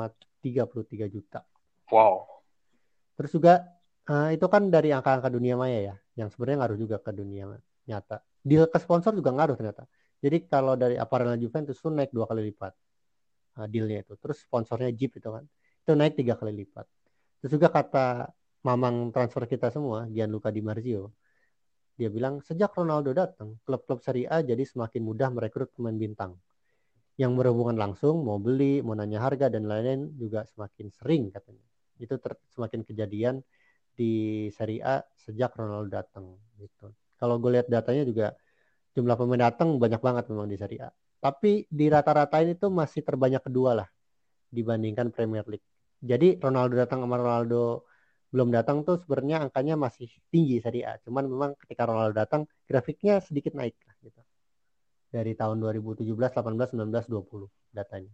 B: 2,33 juta.
A: Wow.
B: Terus juga itu kan dari angka-angka dunia maya ya, yang sebenarnya ngaruh juga ke dunia nyata. Deal ke sponsor juga ngaruh ternyata. Jadi kalau dari apparel Juventus tuh naik 2 kali lipat dealnya itu. Terus sponsornya Jeep itu kan, itu naik 3 kali lipat. Terus juga kata mamang transfer kita semua, Gianluca Di Marzio, dia bilang sejak Ronaldo datang, klub-klub Serie A jadi semakin mudah merekrut pemain bintang. Yang berhubungan langsung, mau beli, mau nanya harga, dan lain-lain juga semakin sering katanya. Itu semakin kejadian di Serie A sejak Ronaldo datang. Gitu. Kalau gue lihat datanya juga, jumlah pemain datang banyak banget memang di Serie A. Tapi di rata-ratain itu masih terbanyak kedua lah dibandingkan Premier League. Jadi Ronaldo datang sama Ronaldo belum datang tuh sebenarnya angkanya masih tinggi Serie A. Cuman memang ketika Ronaldo datang, grafiknya sedikit naik lah gitu. Dari tahun 2017, 18, 19, 20 datanya.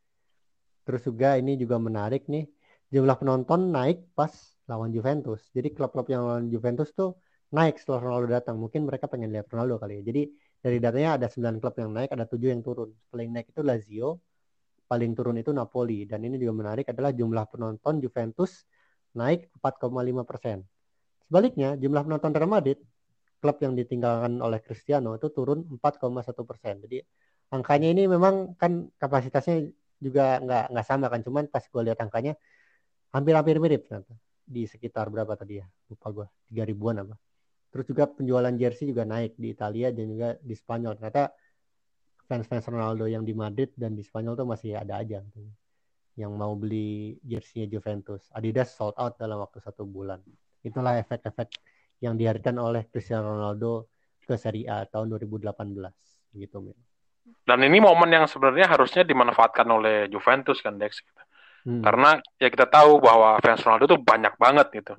B: Terus juga ini juga menarik nih, jumlah penonton naik pas lawan Juventus. Jadi klub-klub yang lawan Juventus tuh naik setelah Ronaldo datang. Mungkin mereka pengen lihat Ronaldo kali ya. Jadi dari datanya ada 9 klub yang naik, ada 7 yang turun. Paling naik itu Lazio, paling turun itu Napoli. Dan ini juga menarik adalah jumlah penonton Juventus naik 4,5%. Sebaliknya, jumlah penonton Real Madrid, klub yang ditinggalkan oleh Cristiano, itu turun 4,1%. Jadi angkanya ini memang kan kapasitasnya juga nggak sama kan. Cuman pas gue lihat angkanya hampir-hampir mirip ternyata. Di sekitar berapa tadi ya? Lupa gue. 3 ribuan apa. Terus juga penjualan jersey juga naik di Italia dan juga di Spanyol. Ternyata fans-fans Ronaldo yang di Madrid dan di Spanyol tuh masih ada aja yang mau beli jersey Juventus. Adidas sold out dalam waktu 1 bulan. Itulah efek-efek yang dihadirkan oleh Cristiano Ronaldo ke Serie A tahun 2018 gitu.
A: Dan ini momen yang sebenarnya harusnya dimanfaatkan oleh Juventus kan, Dex. Karena ya kita tahu bahwa fans Ronaldo tuh banyak banget gitu.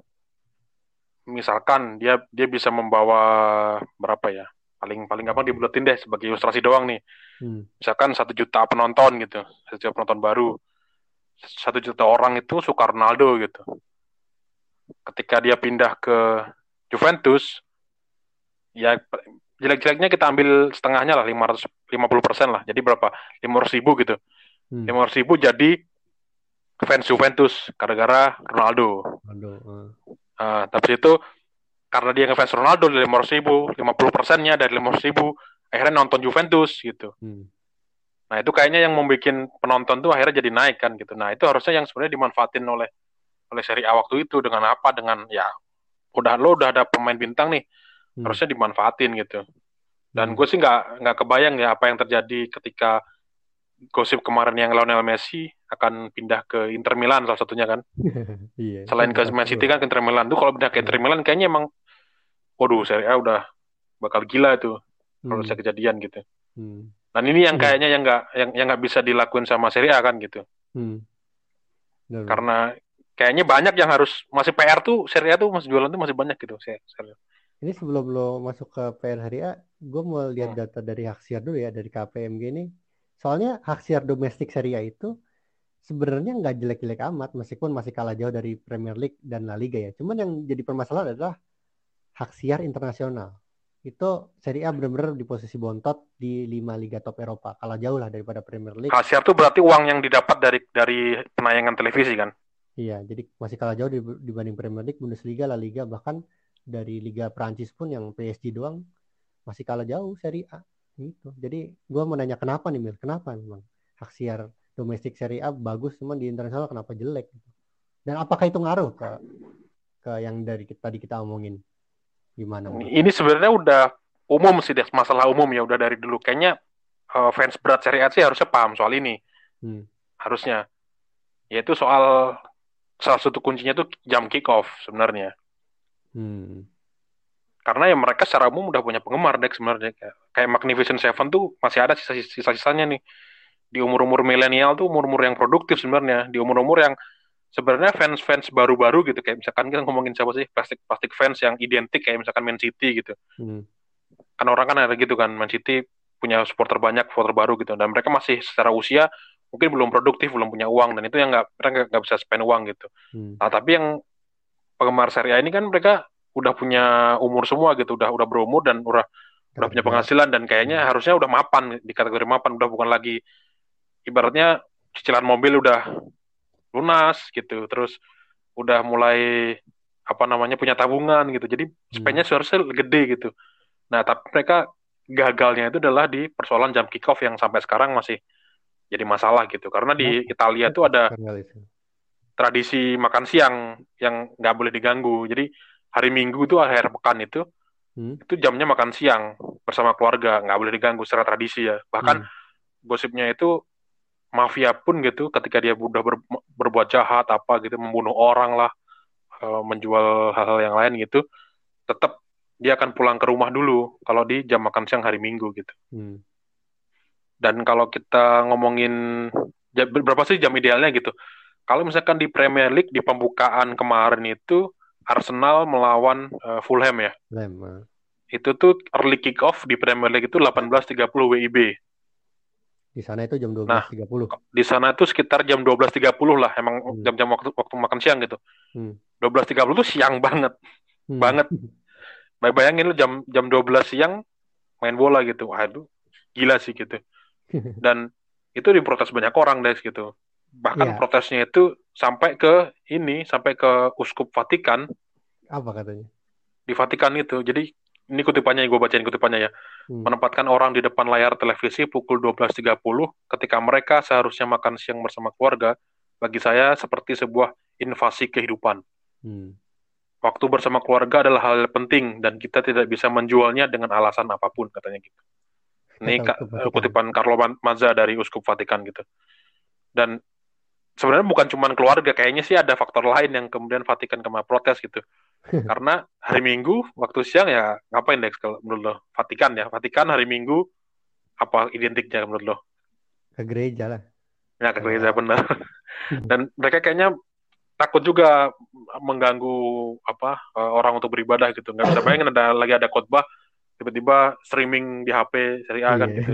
A: Misalkan dia bisa membawa berapa ya? Paling gampang dibuletin deh sebagai ilustrasi doang nih. Misalkan 1 juta penonton gitu, 1 juta penonton baru, 1 juta orang itu suka Ronaldo gitu. Ketika dia pindah ke Juventus, ya jelek-jeleknya kita ambil setengahnya lah, 550% lah. Jadi berapa? 500.000 gitu. 500.000 jadi fans Juventus gara-gara Ronaldo. Tapi itu karena dia ngefans Ronaldo dari 500.000, 50%-nya dari 500.000 akhirnya nonton Juventus gitu. Nah itu kayaknya yang membuat penonton tuh akhirnya jadi naik kan gitu. Nah itu harusnya yang sebenarnya dimanfaatin oleh Serie A waktu itu dengan apa? Dengan ya udah ada pemain bintang nih, harusnya dimanfaatin gitu. Dan gue sih nggak kebayang ya apa yang terjadi ketika gosip kemarin yang Lionel Messi akan pindah ke Inter Milan salah satunya kan. Selain ke Man City kan ke Inter Milan tuh, kalau pindah ke Inter Milan kayaknya emang waduh Serie A udah bakal gila tuh kalau bisa kejadian gitu. Dan ini yang kayaknya yang nggak bisa dilakuin sama Serie A kan gitu. Karena kayaknya banyak yang harus masih PR tuh, Serie A tuh masih jualan tuh masih banyak gitu.
B: Ini sebelum lo masuk ke PR Serie A, gue mau lihat data dari Haksiar dulu ya, dari KPMG ini. Soalnya Haksiar domestik Serie A itu sebenarnya nggak jelek-jelek amat, meskipun masih kalah jauh dari Premier League dan La Liga ya. Cuman yang jadi permasalahan adalah Haksiar internasional. Itu Serie A benar-benar di posisi bontot di 5 liga top Eropa. Kalah jauh lah daripada Premier League.
A: Haksiar tuh berarti uang yang didapat dari penayangan televisi kan?
B: Iya, jadi masih kalah jauh dibanding Premier League, Bundesliga, La Liga, bahkan dari Liga Prancis pun yang PSG doang masih kalah jauh Serie A gitu. Jadi gue mau nanya kenapa nih Mil? Kenapa memang Haksiar domestik Serie A bagus, cuman di internasional kenapa jelek? Dan apakah itu ngaruh ke yang dari tadi kita omongin? Gimana?
A: Ini sebenarnya udah umum sih, masalah umum ya, udah dari dulu. Kayaknya fans berat Serie A sih harusnya paham soal ini.
B: Hmm.
A: harusnya. Yaitu soal salah satu kuncinya tuh jam kick off sebenarnya.
B: Hmm.
A: Karena ya mereka secara umum udah punya penggemar deh sebenarnya. Kayak Magnificent Seven tuh masih ada sisa-sisanya nih. Di umur-umur milenial tuh umur-umur yang produktif sebenarnya. Di umur-umur yang sebenarnya fans-fans baru-baru gitu. Kayak misalkan kita ngomongin siapa sih? Plastik fans yang identik kayak misalkan Man City gitu.
B: Hmm.
A: Kan orang kan ada gitu kan. Man City punya supporter banyak, supporter baru gitu. Dan mereka masih secara usia mungkin belum produktif, belum punya uang. Dan itu yang mereka nggak bisa spend uang gitu.
B: Hmm.
A: Nah, tapi yang penggemar Serie A ini kan mereka udah punya umur semua gitu, udah berumur dan
B: Udah
A: udah punya
B: kerja.
A: penghasilan dan kayaknya
B: Hmm.
A: harusnya udah mapan di kategori mapan, udah bukan lagi ibaratnya cicilan mobil udah lunas gitu, terus udah mulai apa namanya punya tabungan gitu, jadi
B: Hmm.
A: spendnya seharusnya gede gitu. Nah tapi mereka gagalnya itu adalah di persoalan jam kick off yang sampai sekarang masih jadi masalah gitu, karena di
B: Kenapa?
A: Italia
B: Kenapa
A: tuh ada
B: tanggal itu?
A: tradisi makan siang yang nggak boleh diganggu. Jadi hari Minggu tuh akhir pekan
B: Hmm.
A: itu jamnya makan siang bersama keluarga, nggak boleh diganggu secara tradisi ya. Bahkan
B: Hmm.
A: gosipnya itu mafia pun gitu, ketika dia udah berbuat jahat apa gitu, membunuh orang lah, menjual hal-hal yang lain gitu, tetap dia akan pulang ke rumah dulu kalau di jam makan siang hari Minggu gitu.
B: Hmm.
A: Dan kalau kita ngomongin berapa sih jam idealnya gitu? Kalau misalkan di Premier League di pembukaan kemarin itu Arsenal melawan Fulham ya.
B: Lem.
A: Itu tuh early kick off di Premier League itu 18.30 WIB.
B: Di sana itu jam
A: Nah,
B: 12.30.
A: di sana itu sekitar jam 12.30 lah, emang
B: Hmm.
A: jam-jam waktu makan siang gitu.
B: Hmm.
A: 12.30 tuh siang banget,
B: Hmm.
A: banget. Bayangin lu jam jam 12 siang main bola gitu. Waduh, gila sih gitu. Dan itu diprotes banyak orang guys gitu. Bahkan
B: Iya,
A: protesnya itu sampai ke Uskup Vatikan
B: apa katanya?
A: di Vatikan itu. Jadi ini kutipannya, gue bacain kutipannya ya.
B: Hmm.
A: Menempatkan orang di depan layar televisi pukul 12.30 ketika mereka seharusnya makan siang bersama keluarga, bagi saya seperti sebuah invasi kehidupan.
B: Hmm.
A: Waktu bersama keluarga adalah hal penting dan kita tidak bisa menjualnya dengan alasan apapun, katanya gitu. Ini
B: Kata Uskup Vatikan.
A: kutipan Carlo Mazza dari Uskup Vatikan gitu. Dan sebenarnya bukan cuma keluarga, kayaknya sih ada faktor lain yang kemudian Vatikan kemarin protes gitu. Karena hari Minggu waktu siang ya ngapain deh kalau menurut lo? Vatikan ya, Vatikan hari Minggu apa identiknya menurut lo?
B: Ke gereja lah.
A: Ya ke
B: Kalau
A: gereja benar. Dan mereka kayaknya takut juga mengganggu orang untuk beribadah gitu. Nggak bisa bayangin ada khotbah tiba-tiba streaming di HP seri A kan gitu.
B: Iya.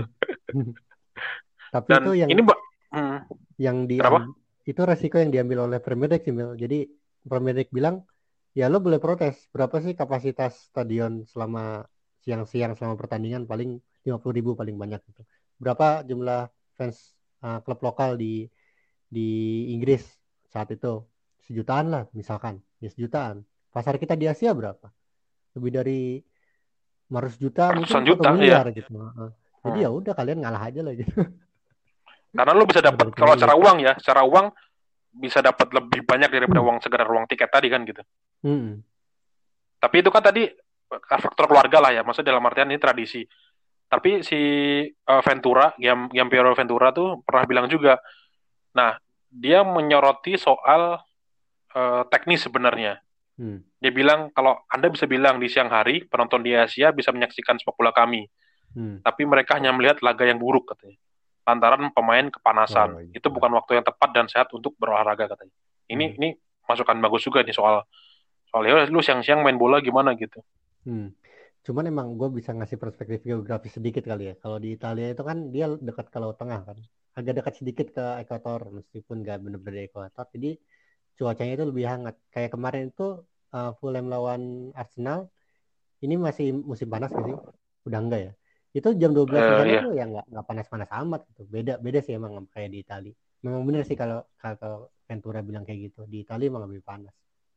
B: Tapi itu
A: Dan
B: yang
A: ini mbak,
B: yang
A: kenapa?
B: itu resiko yang diambil oleh Premier League sih, Mil. Jadi Premier League bilang, ya lo boleh protes. Berapa sih kapasitas stadion selama siang-siang selama pertandingan? Paling 50.000 paling banyak gitu. Berapa jumlah fans klub lokal di Inggris saat itu? Sejutaan lah misalkan. Ya sejutaan. Pasar kita di Asia berapa? Lebih dari 500 juta, mungkin
A: Ratusan
B: satu
A: juta
B: miliar
A: ya.
B: gitu. Heeh. Jadi ya
A: Hmm.
B: udah kalian ngalah aja lah gitu.
A: Karena lo bisa dapat
B: Dari
A: kalau
B: Premier League.
A: secara uang bisa dapat lebih banyak daripada
B: Hmm.
A: uang sekedar uang tiket tadi kan gitu.
B: Hmm.
A: Tapi itu kan tadi faktor keluarga lah ya, maksudnya dalam artian ini tradisi. Tapi si Ventura, Giampiero Ventura tuh pernah bilang juga, nah dia menyoroti soal teknis sebenarnya.
B: Hmm.
A: Dia bilang kalau Anda bisa bilang di siang hari penonton di Asia bisa menyaksikan sepak bola kami,
B: Hmm.
A: tapi mereka hanya melihat laga yang buruk katanya. Lantaran pemain kepanasan.
B: Oh
A: Itu
B: iya.
A: bukan waktu yang tepat dan sehat untuk berolahraga katanya.
B: Hmm.
A: Ini masukan bagus juga nih soal soal ya lu siang-siang main bola gimana gitu.
B: Hmm. Cuman emang gue bisa ngasih perspektif geografis sedikit kali ya. Kalau di Italia itu kan dia dekat ke Laut Tengah kan. Agak dekat sedikit ke ekuator meskipun gak bener-bener di ekuator. Jadi cuacanya itu lebih hangat. Kayak kemarin itu Fulham lawan Arsenal. Ini masih musim panas gak sih? Udah enggak ya? Itu jam 12 di sana tuh
A: Iya.
B: ya nggak panas-panas amat gitu. Beda beda sih emang kayak di Italia. Memang bener sih kalau kalau Ventura bilang kayak gitu. Di Italia emang lebih panas.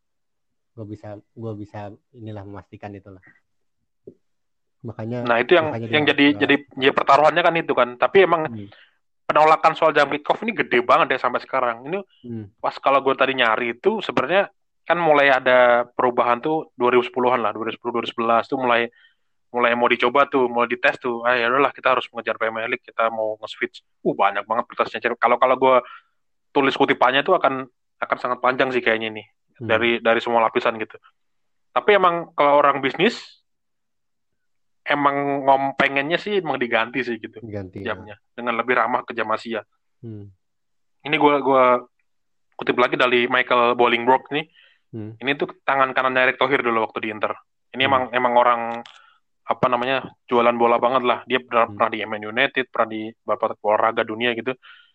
B: Gue bisa inilah memastikan itulah. Makanya
A: Nah, itu
B: makanya dia
A: yang
B: nggak
A: jadi pertaruhannya kan itu kan. Tapi emang
B: hmm,
A: penolakan soal jam kick off ini gede banget ya sampai sekarang. Ini
B: hmm,
A: pas kalau gue tadi nyari itu sebenarnya kan mulai ada perubahan tuh 2010-an lah, 2010 2011 tuh mulai mulai mau dicoba tuh, mau dites tuh. Ah ya udahlah kita harus mengejar Premier League, kita mau nge-switch. Banyak banget prioritasnya. Kalau kalau gue tulis kutipannya itu akan sangat panjang sih kayaknya nih
B: Hmm.
A: dari semua lapisan gitu. Tapi emang kalau orang bisnis emang pengennya sih emang diganti sih gitu
B: Ganti ya.
A: jamnya dengan lebih ramah ke jam Asia.
B: Hmm.
A: Ini gua kutip lagi dari Michael Bolingbroke nih.
B: Hmm.
A: Ini tuh tangan kanannya Erick Thohir dulu waktu di Inter. Ini
B: Hmm.
A: emang orang apa namanya jualan bola banget lah. Dia
B: Hmm.
A: pernah di Man United, pernah di beberapa olahraga dunia gitu.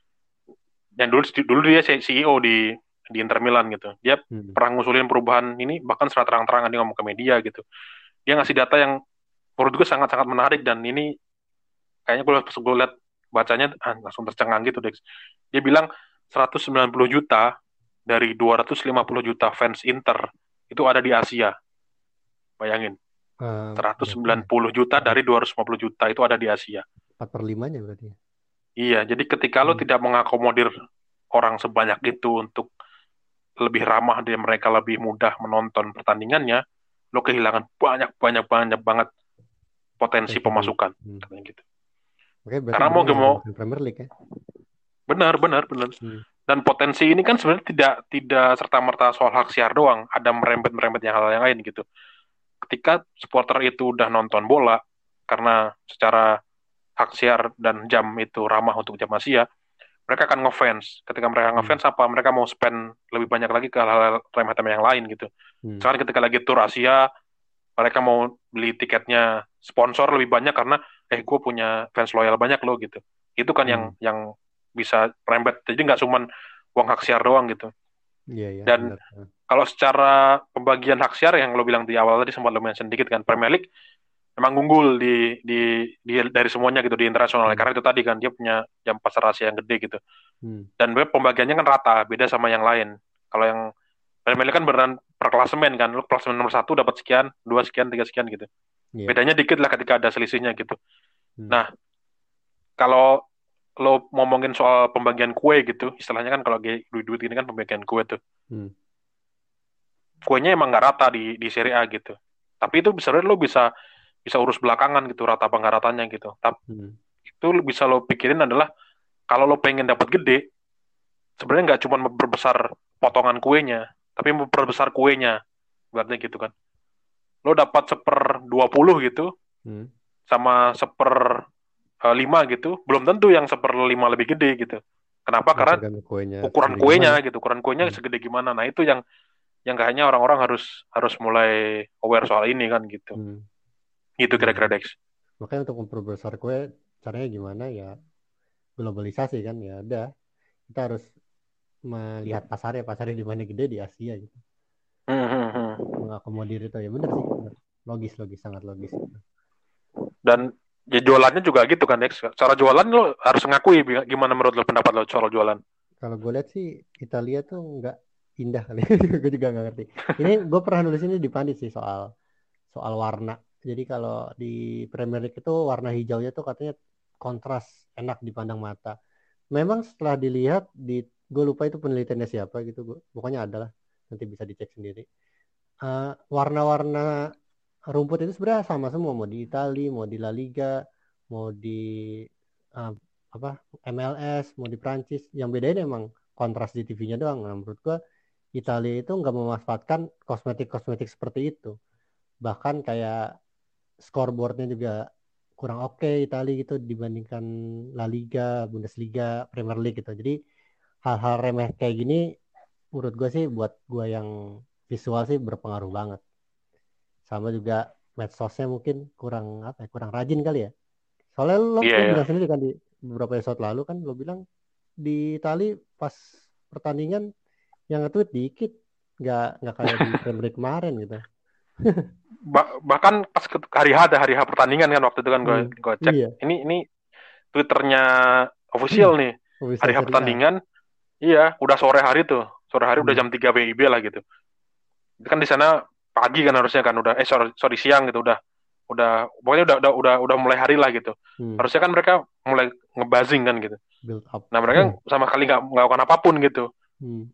A: Dan dulu dulu dia CEO di Inter Milan gitu. Dia
B: Hmm.
A: pernah ngusulin perubahan ini bahkan secara terang-terangan dia ngomong ke media gitu. Dia ngasih data yang menurut gue sangat-sangat menarik dan ini kayaknya gue lihat bacanya langsung tercengang gitu Dex. Dia bilang 190 juta dari 250 juta fans Inter itu ada di Asia. Bayangin.
B: Berapa ya?
A: 190 juta dari 250 juta itu ada di Asia.
B: 4/5-nya berarti ya.
A: Iya, jadi ketika lo
B: Hmm.
A: tidak mengakomodir orang sebanyak itu untuk lebih ramah dan mereka lebih mudah menonton pertandingannya, lo kehilangan banyak banyak banyak banget potensi
B: Potensi duit.
A: pemasukan
B: Hmm.
A: katanya gitu.
B: Oke, berarti
A: Karena mau
B: benar
A: gak
B: yang
A: mau
B: dimaksud Premier League ya.
A: benar benar benar.
B: Hmm.
A: Dan potensi ini kan sebenarnya tidak serta merta soal hak siar doang, ada merembet yang hal yang lain gitu. Ketika supporter itu udah nonton bola karena secara hak siar dan jam itu ramah untuk jam Asia, mereka akan ngefans. Ketika mereka
B: Hmm.
A: ngefans apa? Mereka mau spend lebih banyak lagi ke hal-hal remeh-temeh yang lain gitu.
B: Hmm.
A: Sekarang ketika lagi tur Asia, mereka mau beli tiketnya sponsor lebih banyak karena gue punya fans loyal banyak loh gitu. Itu kan
B: Hmm.
A: yang bisa rembet. Jadi nggak cuman uang hak siar doang gitu.
B: Iya ya,
A: Dan
B: benar.
A: kalau secara pembagian hak siar yang lo bilang di awal tadi sempat lo mention sedikit kan Premier League memang unggul di dari semuanya gitu di internasional
B: Hmm.
A: karena itu tadi kan dia punya jam pasar Asia yang gede gitu.
B: Hmm.
A: Dan pembagiannya kan rata, beda sama yang lain. Kalau yang Premier League kan beneran per klasemen kan, lo klasemen nomor satu dapat sekian, dua sekian, tiga sekian gitu.
B: Iya.
A: Bedanya dikit lah ketika ada selisihnya gitu.
B: Hmm.
A: Nah, kalau lo ngomongin soal pembagian kue gitu, istilahnya kan kalau duit-duit ini kan pembagian kue tuh.
B: Hmm.
A: Kuenya emang nggak rata di Serie A gitu. Tapi itu sebenarnya lo bisa bisa urus belakangan gitu, rata apa nggak ratanya gitu. Tapi
B: Hmm.
A: itu bisa lo pikirin adalah kalau lo pengen dapat gede, sebenarnya nggak cuma memperbesar potongan kuenya, tapi memperbesar kuenya. Berarti gitu kan. Lo dapat 1/20 gitu,
B: Hmm.
A: sama 1/5 gitu, belum tentu yang 1/5 lebih gede gitu. Kenapa?
B: Ya,
A: Karena
B: tergantung kuenya
A: ukuran
B: segede
A: kuenya
B: gimana.
A: gitu, ukuran kuenya
B: Hmm.
A: segede gimana. Nah itu yang kayaknya orang-orang harus harus mulai aware soal ini kan gitu.
B: Hmm.
A: Gitu
B: Iya,
A: kira-kira
B: iya.
A: Dex.
B: Makanya untuk memperbesar kue, caranya gimana ya? Globalisasi kan ya. Udah, kita harus melihat pasarnya di mana gede di Asia gitu.
A: Hmm, hmm, hmm.
B: Mengakomodir itu ya benar sih. Benar. Logis, logis, sangat logis itu.
A: Dan ya jualannya juga gitu kan Dex. Cara jualan lo harus ngakui gimana menurut lo pendapat lo soal jualan.
B: Kalau gue lihat sih Italia tuh nggak indah kali. Gue juga nggak ngerti. Ini gue pernah nulis ini di Pandit sih soal soal warna. Jadi kalau di Premier League itu warna hijaunya tuh katanya kontras, enak dipandang mata. Memang setelah dilihat gue lupa itu penelitiannya siapa gitu, pokoknya adalah nanti bisa dicek sendiri. Warna-warna rumput itu sebenarnya sama semua, mau di Italia, mau di La Liga, mau di uh, apa MLS, mau di Prancis. Yang bedain emang kontras di TV-nya doang. Nah, menurut gua Italia itu nggak memanfaatkan kosmetik-kosmetik seperti itu. Bahkan kayak scoreboardnya juga kurang oke Italia gitu dibandingkan La Liga, Bundesliga, Premier League gitu. Jadi hal-hal remeh kayak gini menurut gue sih buat gue yang visual sih berpengaruh banget. Sama juga medsosnya mungkin kurang apa ya, kurang rajin kali ya. Soalnya
A: Iya
B: lo
A: ya.
B: bilang sendiri kan di beberapa episode lalu kan lo bilang di Itali pas pertandingan yang nge-tweet dikit, nggak kayak di Premier League kemarin gitu.
A: Bahkan pas hari H pertandingan kan waktu itu kan gue cek
B: Iya.
A: ini Twitternya official nih hari
B: Bisa
A: H
B: Serie A.
A: pertandingan. Iya, udah sore hari udah
B: Hmm.
A: jam 3 WIB lah gitu. Itu kan di sana pagi kan harusnya kan udah sorry siang gitu udah pokoknya udah mulai hari lah gitu.
B: Hmm.
A: Harusnya kan mereka mulai ngebuzzing kan gitu.
B: Build up.
A: Nah mereka sama sekali nggak melakukan apapun gitu.
B: Hmm.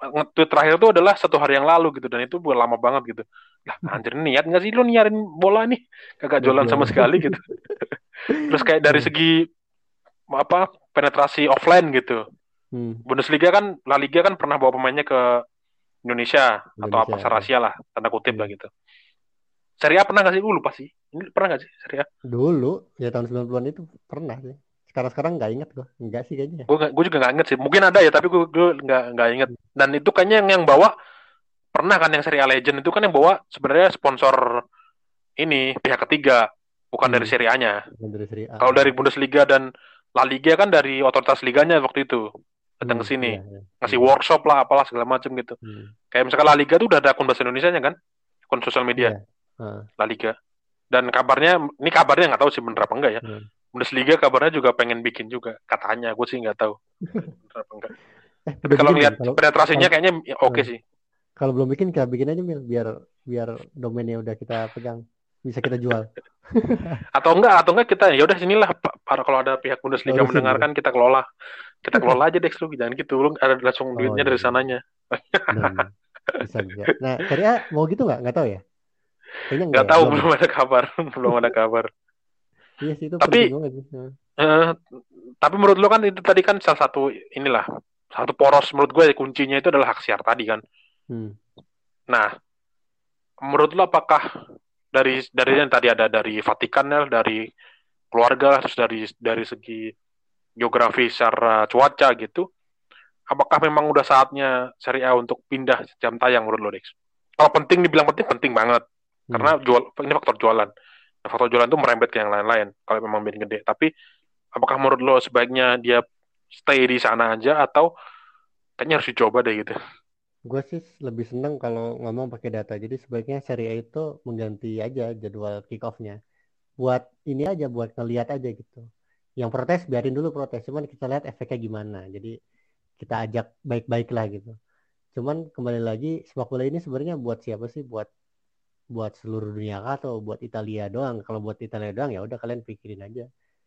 A: nge-tweet terakhir itu adalah 1 hari yang lalu gitu, dan itu udah lama banget gitu. Lah anjir, niat nggak sih lu nyiarin bola nih? Kagak
B: Gak
A: jualan sama
B: jualan.
A: sekali gitu. Terus kayak dari
B: Hmm.
A: segi apa, penetrasi offline gitu.
B: Hmm.
A: Bundesliga kan, La Liga kan pernah bawa pemainnya ke Indonesia atau apa,
B: Indonesia.
A: Asia lah, tanda kutip lah
B: Hmm.
A: gitu. Serie A pernah nggak sih? Gue lupa sih. Ini pernah nggak sih Serie A?
B: Dulu ya tahun 90-an itu pernah sih. Sekarang-sekarang nggak ingat gua. Enggak sih kayaknya.
A: Gue juga nggak inget sih. Mungkin ada ya, tapi gue nggak inget. Dan itu kayaknya yang bawa pernah kan, yang Serie A Legend itu kan yang bawa sebenarnya sponsor ini pihak ketiga, bukan dari
B: Hmm.
A: Serie A-nya.
B: Bukan dari Serie A.
A: Kalau dari Bundesliga dan La Liga kan dari otoritas liganya waktu itu datang ke
B: Iya,
A: sini,
B: iya.
A: ngasih
B: Hmm.
A: workshop lah apalah segala macam gitu.
B: Hmm.
A: Kayak misalkan La Liga tuh udah ada akun bahasa Indonesianya kan, akun sosial media
B: Iya. Ah,
A: La Liga. Dan kabarnya, ini kabarnya nggak tahu sih bener apa enggak ya.
B: hmm.
A: Bundesliga kabarnya juga pengen bikin juga, katanya. Gue sih nggak tahu bener apa enggak. Tapi
B: Udah
A: kalau
B: bikin belum?
A: ngeliat
B: Kalau
A: penetrasinya
B: kalau
A: kayaknya ya oke
B: eh,
A: sih.
B: kalau belum bikin kita bikin aja Mil, biar biar domainnya udah kita pegang, bisa kita jual.
A: Atau enggak kita ya udah sinilah, para kalau ada pihak
B: Kita
A: Bundesliga
B: urusin gitu.
A: mendengarkan, kita kelola aja Dex, lu jangan gitu, lu ada langsung
B: Oh
A: duitnya
B: iya,
A: dari
B: iya.
A: sananya.
B: Benar-benar. Bisa bisa. Nah, Serie A mau gitu nggak? Nggak tahu ya. Kayaknya nggak
A: Nggak
B: ya,
A: tahu,
B: belum ya.
A: belum ada kabar. Belum ada kabar.
B: Iya sih itu penting
A: Tapi
B: banget sih. Nah.
A: eh, tapi menurut lo kan itu tadi kan salah satu inilah, satu poros menurut gue kuncinya itu adalah hak siar tadi kan.
B: Hmm.
A: Nah, menurut lo apakah dari yang tadi ada dari Vatikan ya, dari keluarga, terus dari segi geografi secara cuaca gitu, apakah memang udah saatnya Serie A untuk pindah jam tayang menurut lo, Dex? Kalau penting dibilang penting, penting banget.
B: Hmm.
A: Karena ini faktor jualan. Nah, faktor jualan itu merembet ke yang lain-lain kalau memang band gede. Tapi apakah menurut lo sebaiknya dia stay di sana aja, atau kayaknya harus dicoba deh gitu?
B: Gue sih lebih seneng kalau ngomong pakai data. Jadi sebaiknya Serie A itu mengganti aja jadwal kick off-nya. Buat ini aja, buat ngeliat aja gitu. Yang protes biarin dulu protes, cuman kita lihat efeknya gimana. Jadi kita ajak baik-baik lah gitu. Cuman kembali lagi sepak bola ini sebenarnya buat siapa sih? Buat buat seluruh dunia kah atau buat Italia doang? Kalau buat Italia doang ya udah kalian pikirin aja.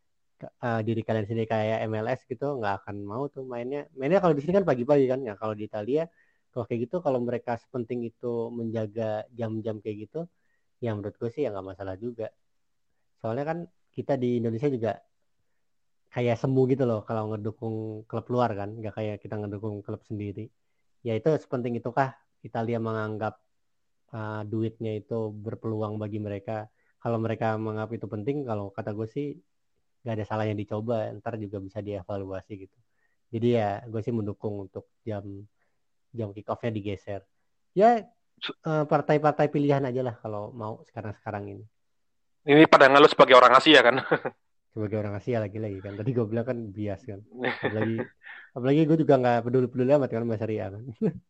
B: Diri kalian sendiri kayak MLS gitu nggak akan mau tuh mainnya kalau di sini kan pagi-pagi kan ya. Kalau di Italia kalau kayak gitu, kalau mereka sepenting itu menjaga jam-jam kayak gitu, ya menurut gue sih ya nggak masalah juga. Soalnya kan kita di Indonesia juga kayak semu gitu loh kalau ngedukung klub luar kan, nggak kayak kita ngedukung klub sendiri. Ya itu sepenting itukah Italia menganggap duitnya itu berpeluang bagi mereka. Kalau mereka menganggap itu penting, kalau kata gue sih nggak ada salahnya dicoba, ntar juga bisa dievaluasi gitu. Jadi ya gue sih mendukung untuk jam jam kick off-nya digeser. Ya partai-partai pilihan aja lah kalau mau sekarang-sekarang ini.
A: Ini pada ngeluh sebagai orang Asia kan?
B: Sebagai orang Asia lagi-lagi kan. Tadi gue bilang kan bias kan. Apalagi apalagi gue juga nggak peduli-peduli amat kan sama Serie A kan.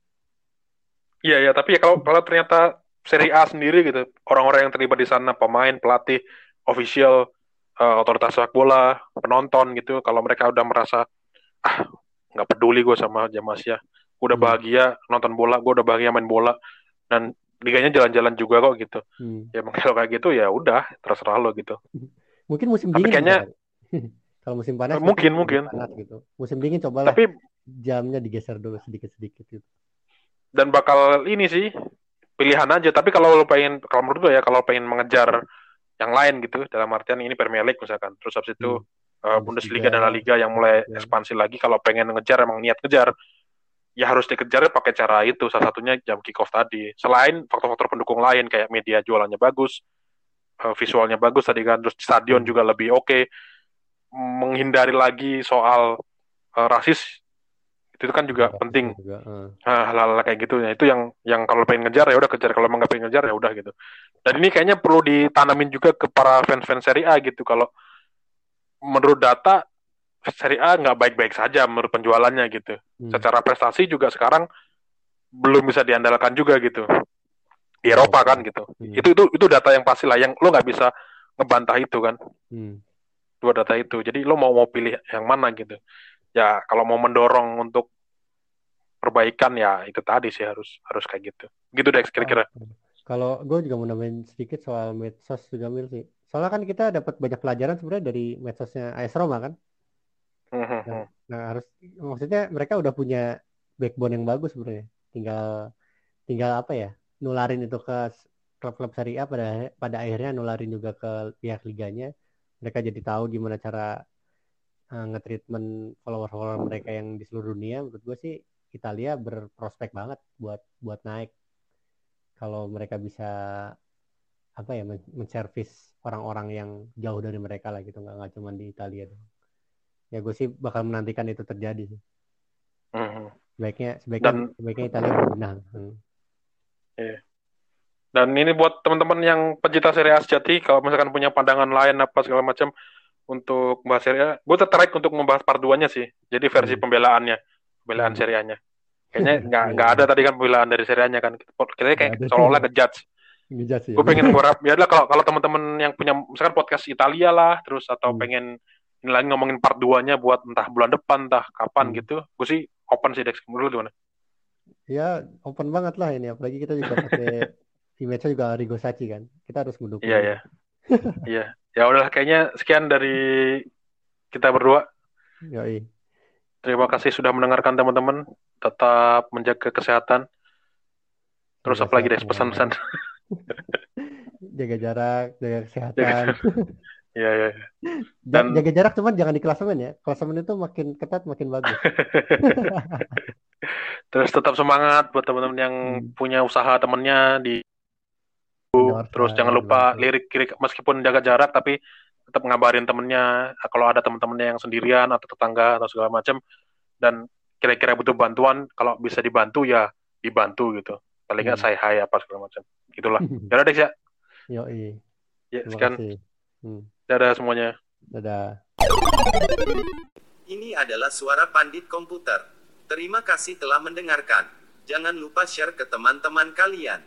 A: Iya ya, tapi ya kalau kalau ternyata Serie A sendiri gitu, orang-orang yang terlibat di sana, pemain, pelatih, official, otoritas sepak bola, penonton gitu, kalau mereka udah merasa ah nggak peduli gue sama jam Asia, gue udah
B: Hmm.
A: bahagia nonton bola, gue udah bahagia main bola, dan liganya jalan-jalan juga kok gitu.
B: Hmm.
A: Ya emang kalau kayak gitu ya udah terserah lo gitu.
B: Mungkin musim
A: Tapi
B: dingin bisa
A: kayaknya
B: kan. Kalau musim panas mungkin
A: mungkin
B: lebih
A: mungkin.
B: panas gitu. Musim dingin cobalah
A: Tapi
B: jamnya digeser dulu sedikit-sedikit gitu.
A: dan bakal ini sih pilihan aja. Tapi kalau lo pengen, kalau menurut gue ya, kalau pengen mengejar yang lain gitu, dalam artian ini Premier League misalkan, terus habis itu
B: Hmm. Bundesliga,
A: Bundesliga dan La Liga yang mulai
B: ya.
A: ekspansi lagi, kalau pengen ngejar, emang niat ngejar, ya harus dikejar pakai cara itu, salah satunya jam kick off tadi. Selain faktor-faktor pendukung lain kayak media jualannya bagus, visualnya bagus tadi kan, terus stadion
B: Hmm.
A: juga lebih oke, menghindari lagi soal rasis, itu kan
B: Ya,
A: juga
B: rasisme
A: penting.
B: juga.
A: Hal-hal kayak gitu ya, itu yang kalau pengen ngejar ya udah kejar, kalau emang nggak pengen ngejar ya udah gitu. Dan ini kayaknya perlu ditanamin juga ke para fans-fans Serie A gitu. Kalau menurut data, Serie A nggak baik-baik saja menurut penjualannya gitu.
B: Hmm.
A: Secara prestasi juga sekarang belum bisa diandalkan juga gitu di
B: Iya
A: Eropa
B: sih.
A: kan gitu.
B: Hmm.
A: Itu data yang pasti lah, yang lo nggak bisa ngebantah itu kan,
B: Hmm.
A: dua data itu. Jadi lo mau pilih yang mana gitu. Ya kalau mau mendorong untuk perbaikan ya itu tadi sih, harus harus kayak gitu. Gitu deh
B: Oh,
A: kira-kira.
B: oke. Kalau gue juga mau nambahin sedikit soal medsos juga Mil sih. Soalnya kan kita dapat banyak pelajaran sebenarnya dari medsosnya AS Roma kan. Nah,
A: Hmm.
B: nah harus maksudnya mereka udah punya backbone yang bagus sebenarnya. Tinggal apa ya? Nularin itu ke klub-klub Serie A, pada akhirnya nularin juga ke pihak liganya. Mereka jadi tahu gimana cara nge-treatment follower-follower mereka yang di seluruh dunia. Menurut gue sih Italia berprospek banget buat naik kalau mereka bisa apa ya, menservis orang-orang yang jauh dari mereka lah gitu, nggak cuma di Italia dong. Ya gue sih bakal menantikan itu terjadi sih. Sebaiknya Italia berbenah.
A: Iya. Dan ini buat teman-teman yang pencinta Serie A sejati, kalau misalkan punya pandangan lain apa segala macam untuk membahas Serie A, gue tertarik untuk membahas part 2-nya sih. Jadi versi pembelaan Serie A-nya. Kayaknya nggak ada tadi kan pembelaan dari Serie A-nya kan. Kita kayak seolah-olah ngejudge. Gue pengen ngurap ya lah, kalau teman-teman yang punya misalkan podcast Italia lah, terus atau pengen ini lagi ngomongin part 2-nya buat entah bulan depan, entah kapan gitu. Gue sih open sih, Dex. Menurut lu gimana?
B: Ya open banget lah ini, apalagi kita juga pakai image-nya juga Arrigo Sacchi kan. Kita harus mendukung.
A: Iya. Iya. Ya udahlah, kayaknya sekian dari kita berdua.
B: Yoi.
A: Terima kasih sudah mendengarkan teman-teman. Tetap menjaga kesehatan. Terus apa lagi, Dex, pesan-pesan?
B: Jaga jarak, jaga kesehatan.
A: Iya.
B: Dan jaga jarak cuman jangan di klasemen ya. Klasemen itu makin ketat makin bagus.
A: Terus tetap semangat buat teman-teman yang punya usaha temennya di. Terus jangan lupa lirik meskipun jaga jarak tapi tetap ngabarin temennya kalau ada teman-temannya yang sendirian atau tetangga atau segala macam, dan kira-kira butuh bantuan, kalau bisa dibantu ya dibantu gitu. Paling nggak say hi apa segala macam. Gitulah. Ya udah, Dex ya.
B: Yoi.
A: Ya, sekian. Dadah semuanya.
B: Dadah.
C: Ini adalah suara Pandit Komputer. Terima kasih telah mendengarkan. Jangan lupa share ke teman-teman kalian.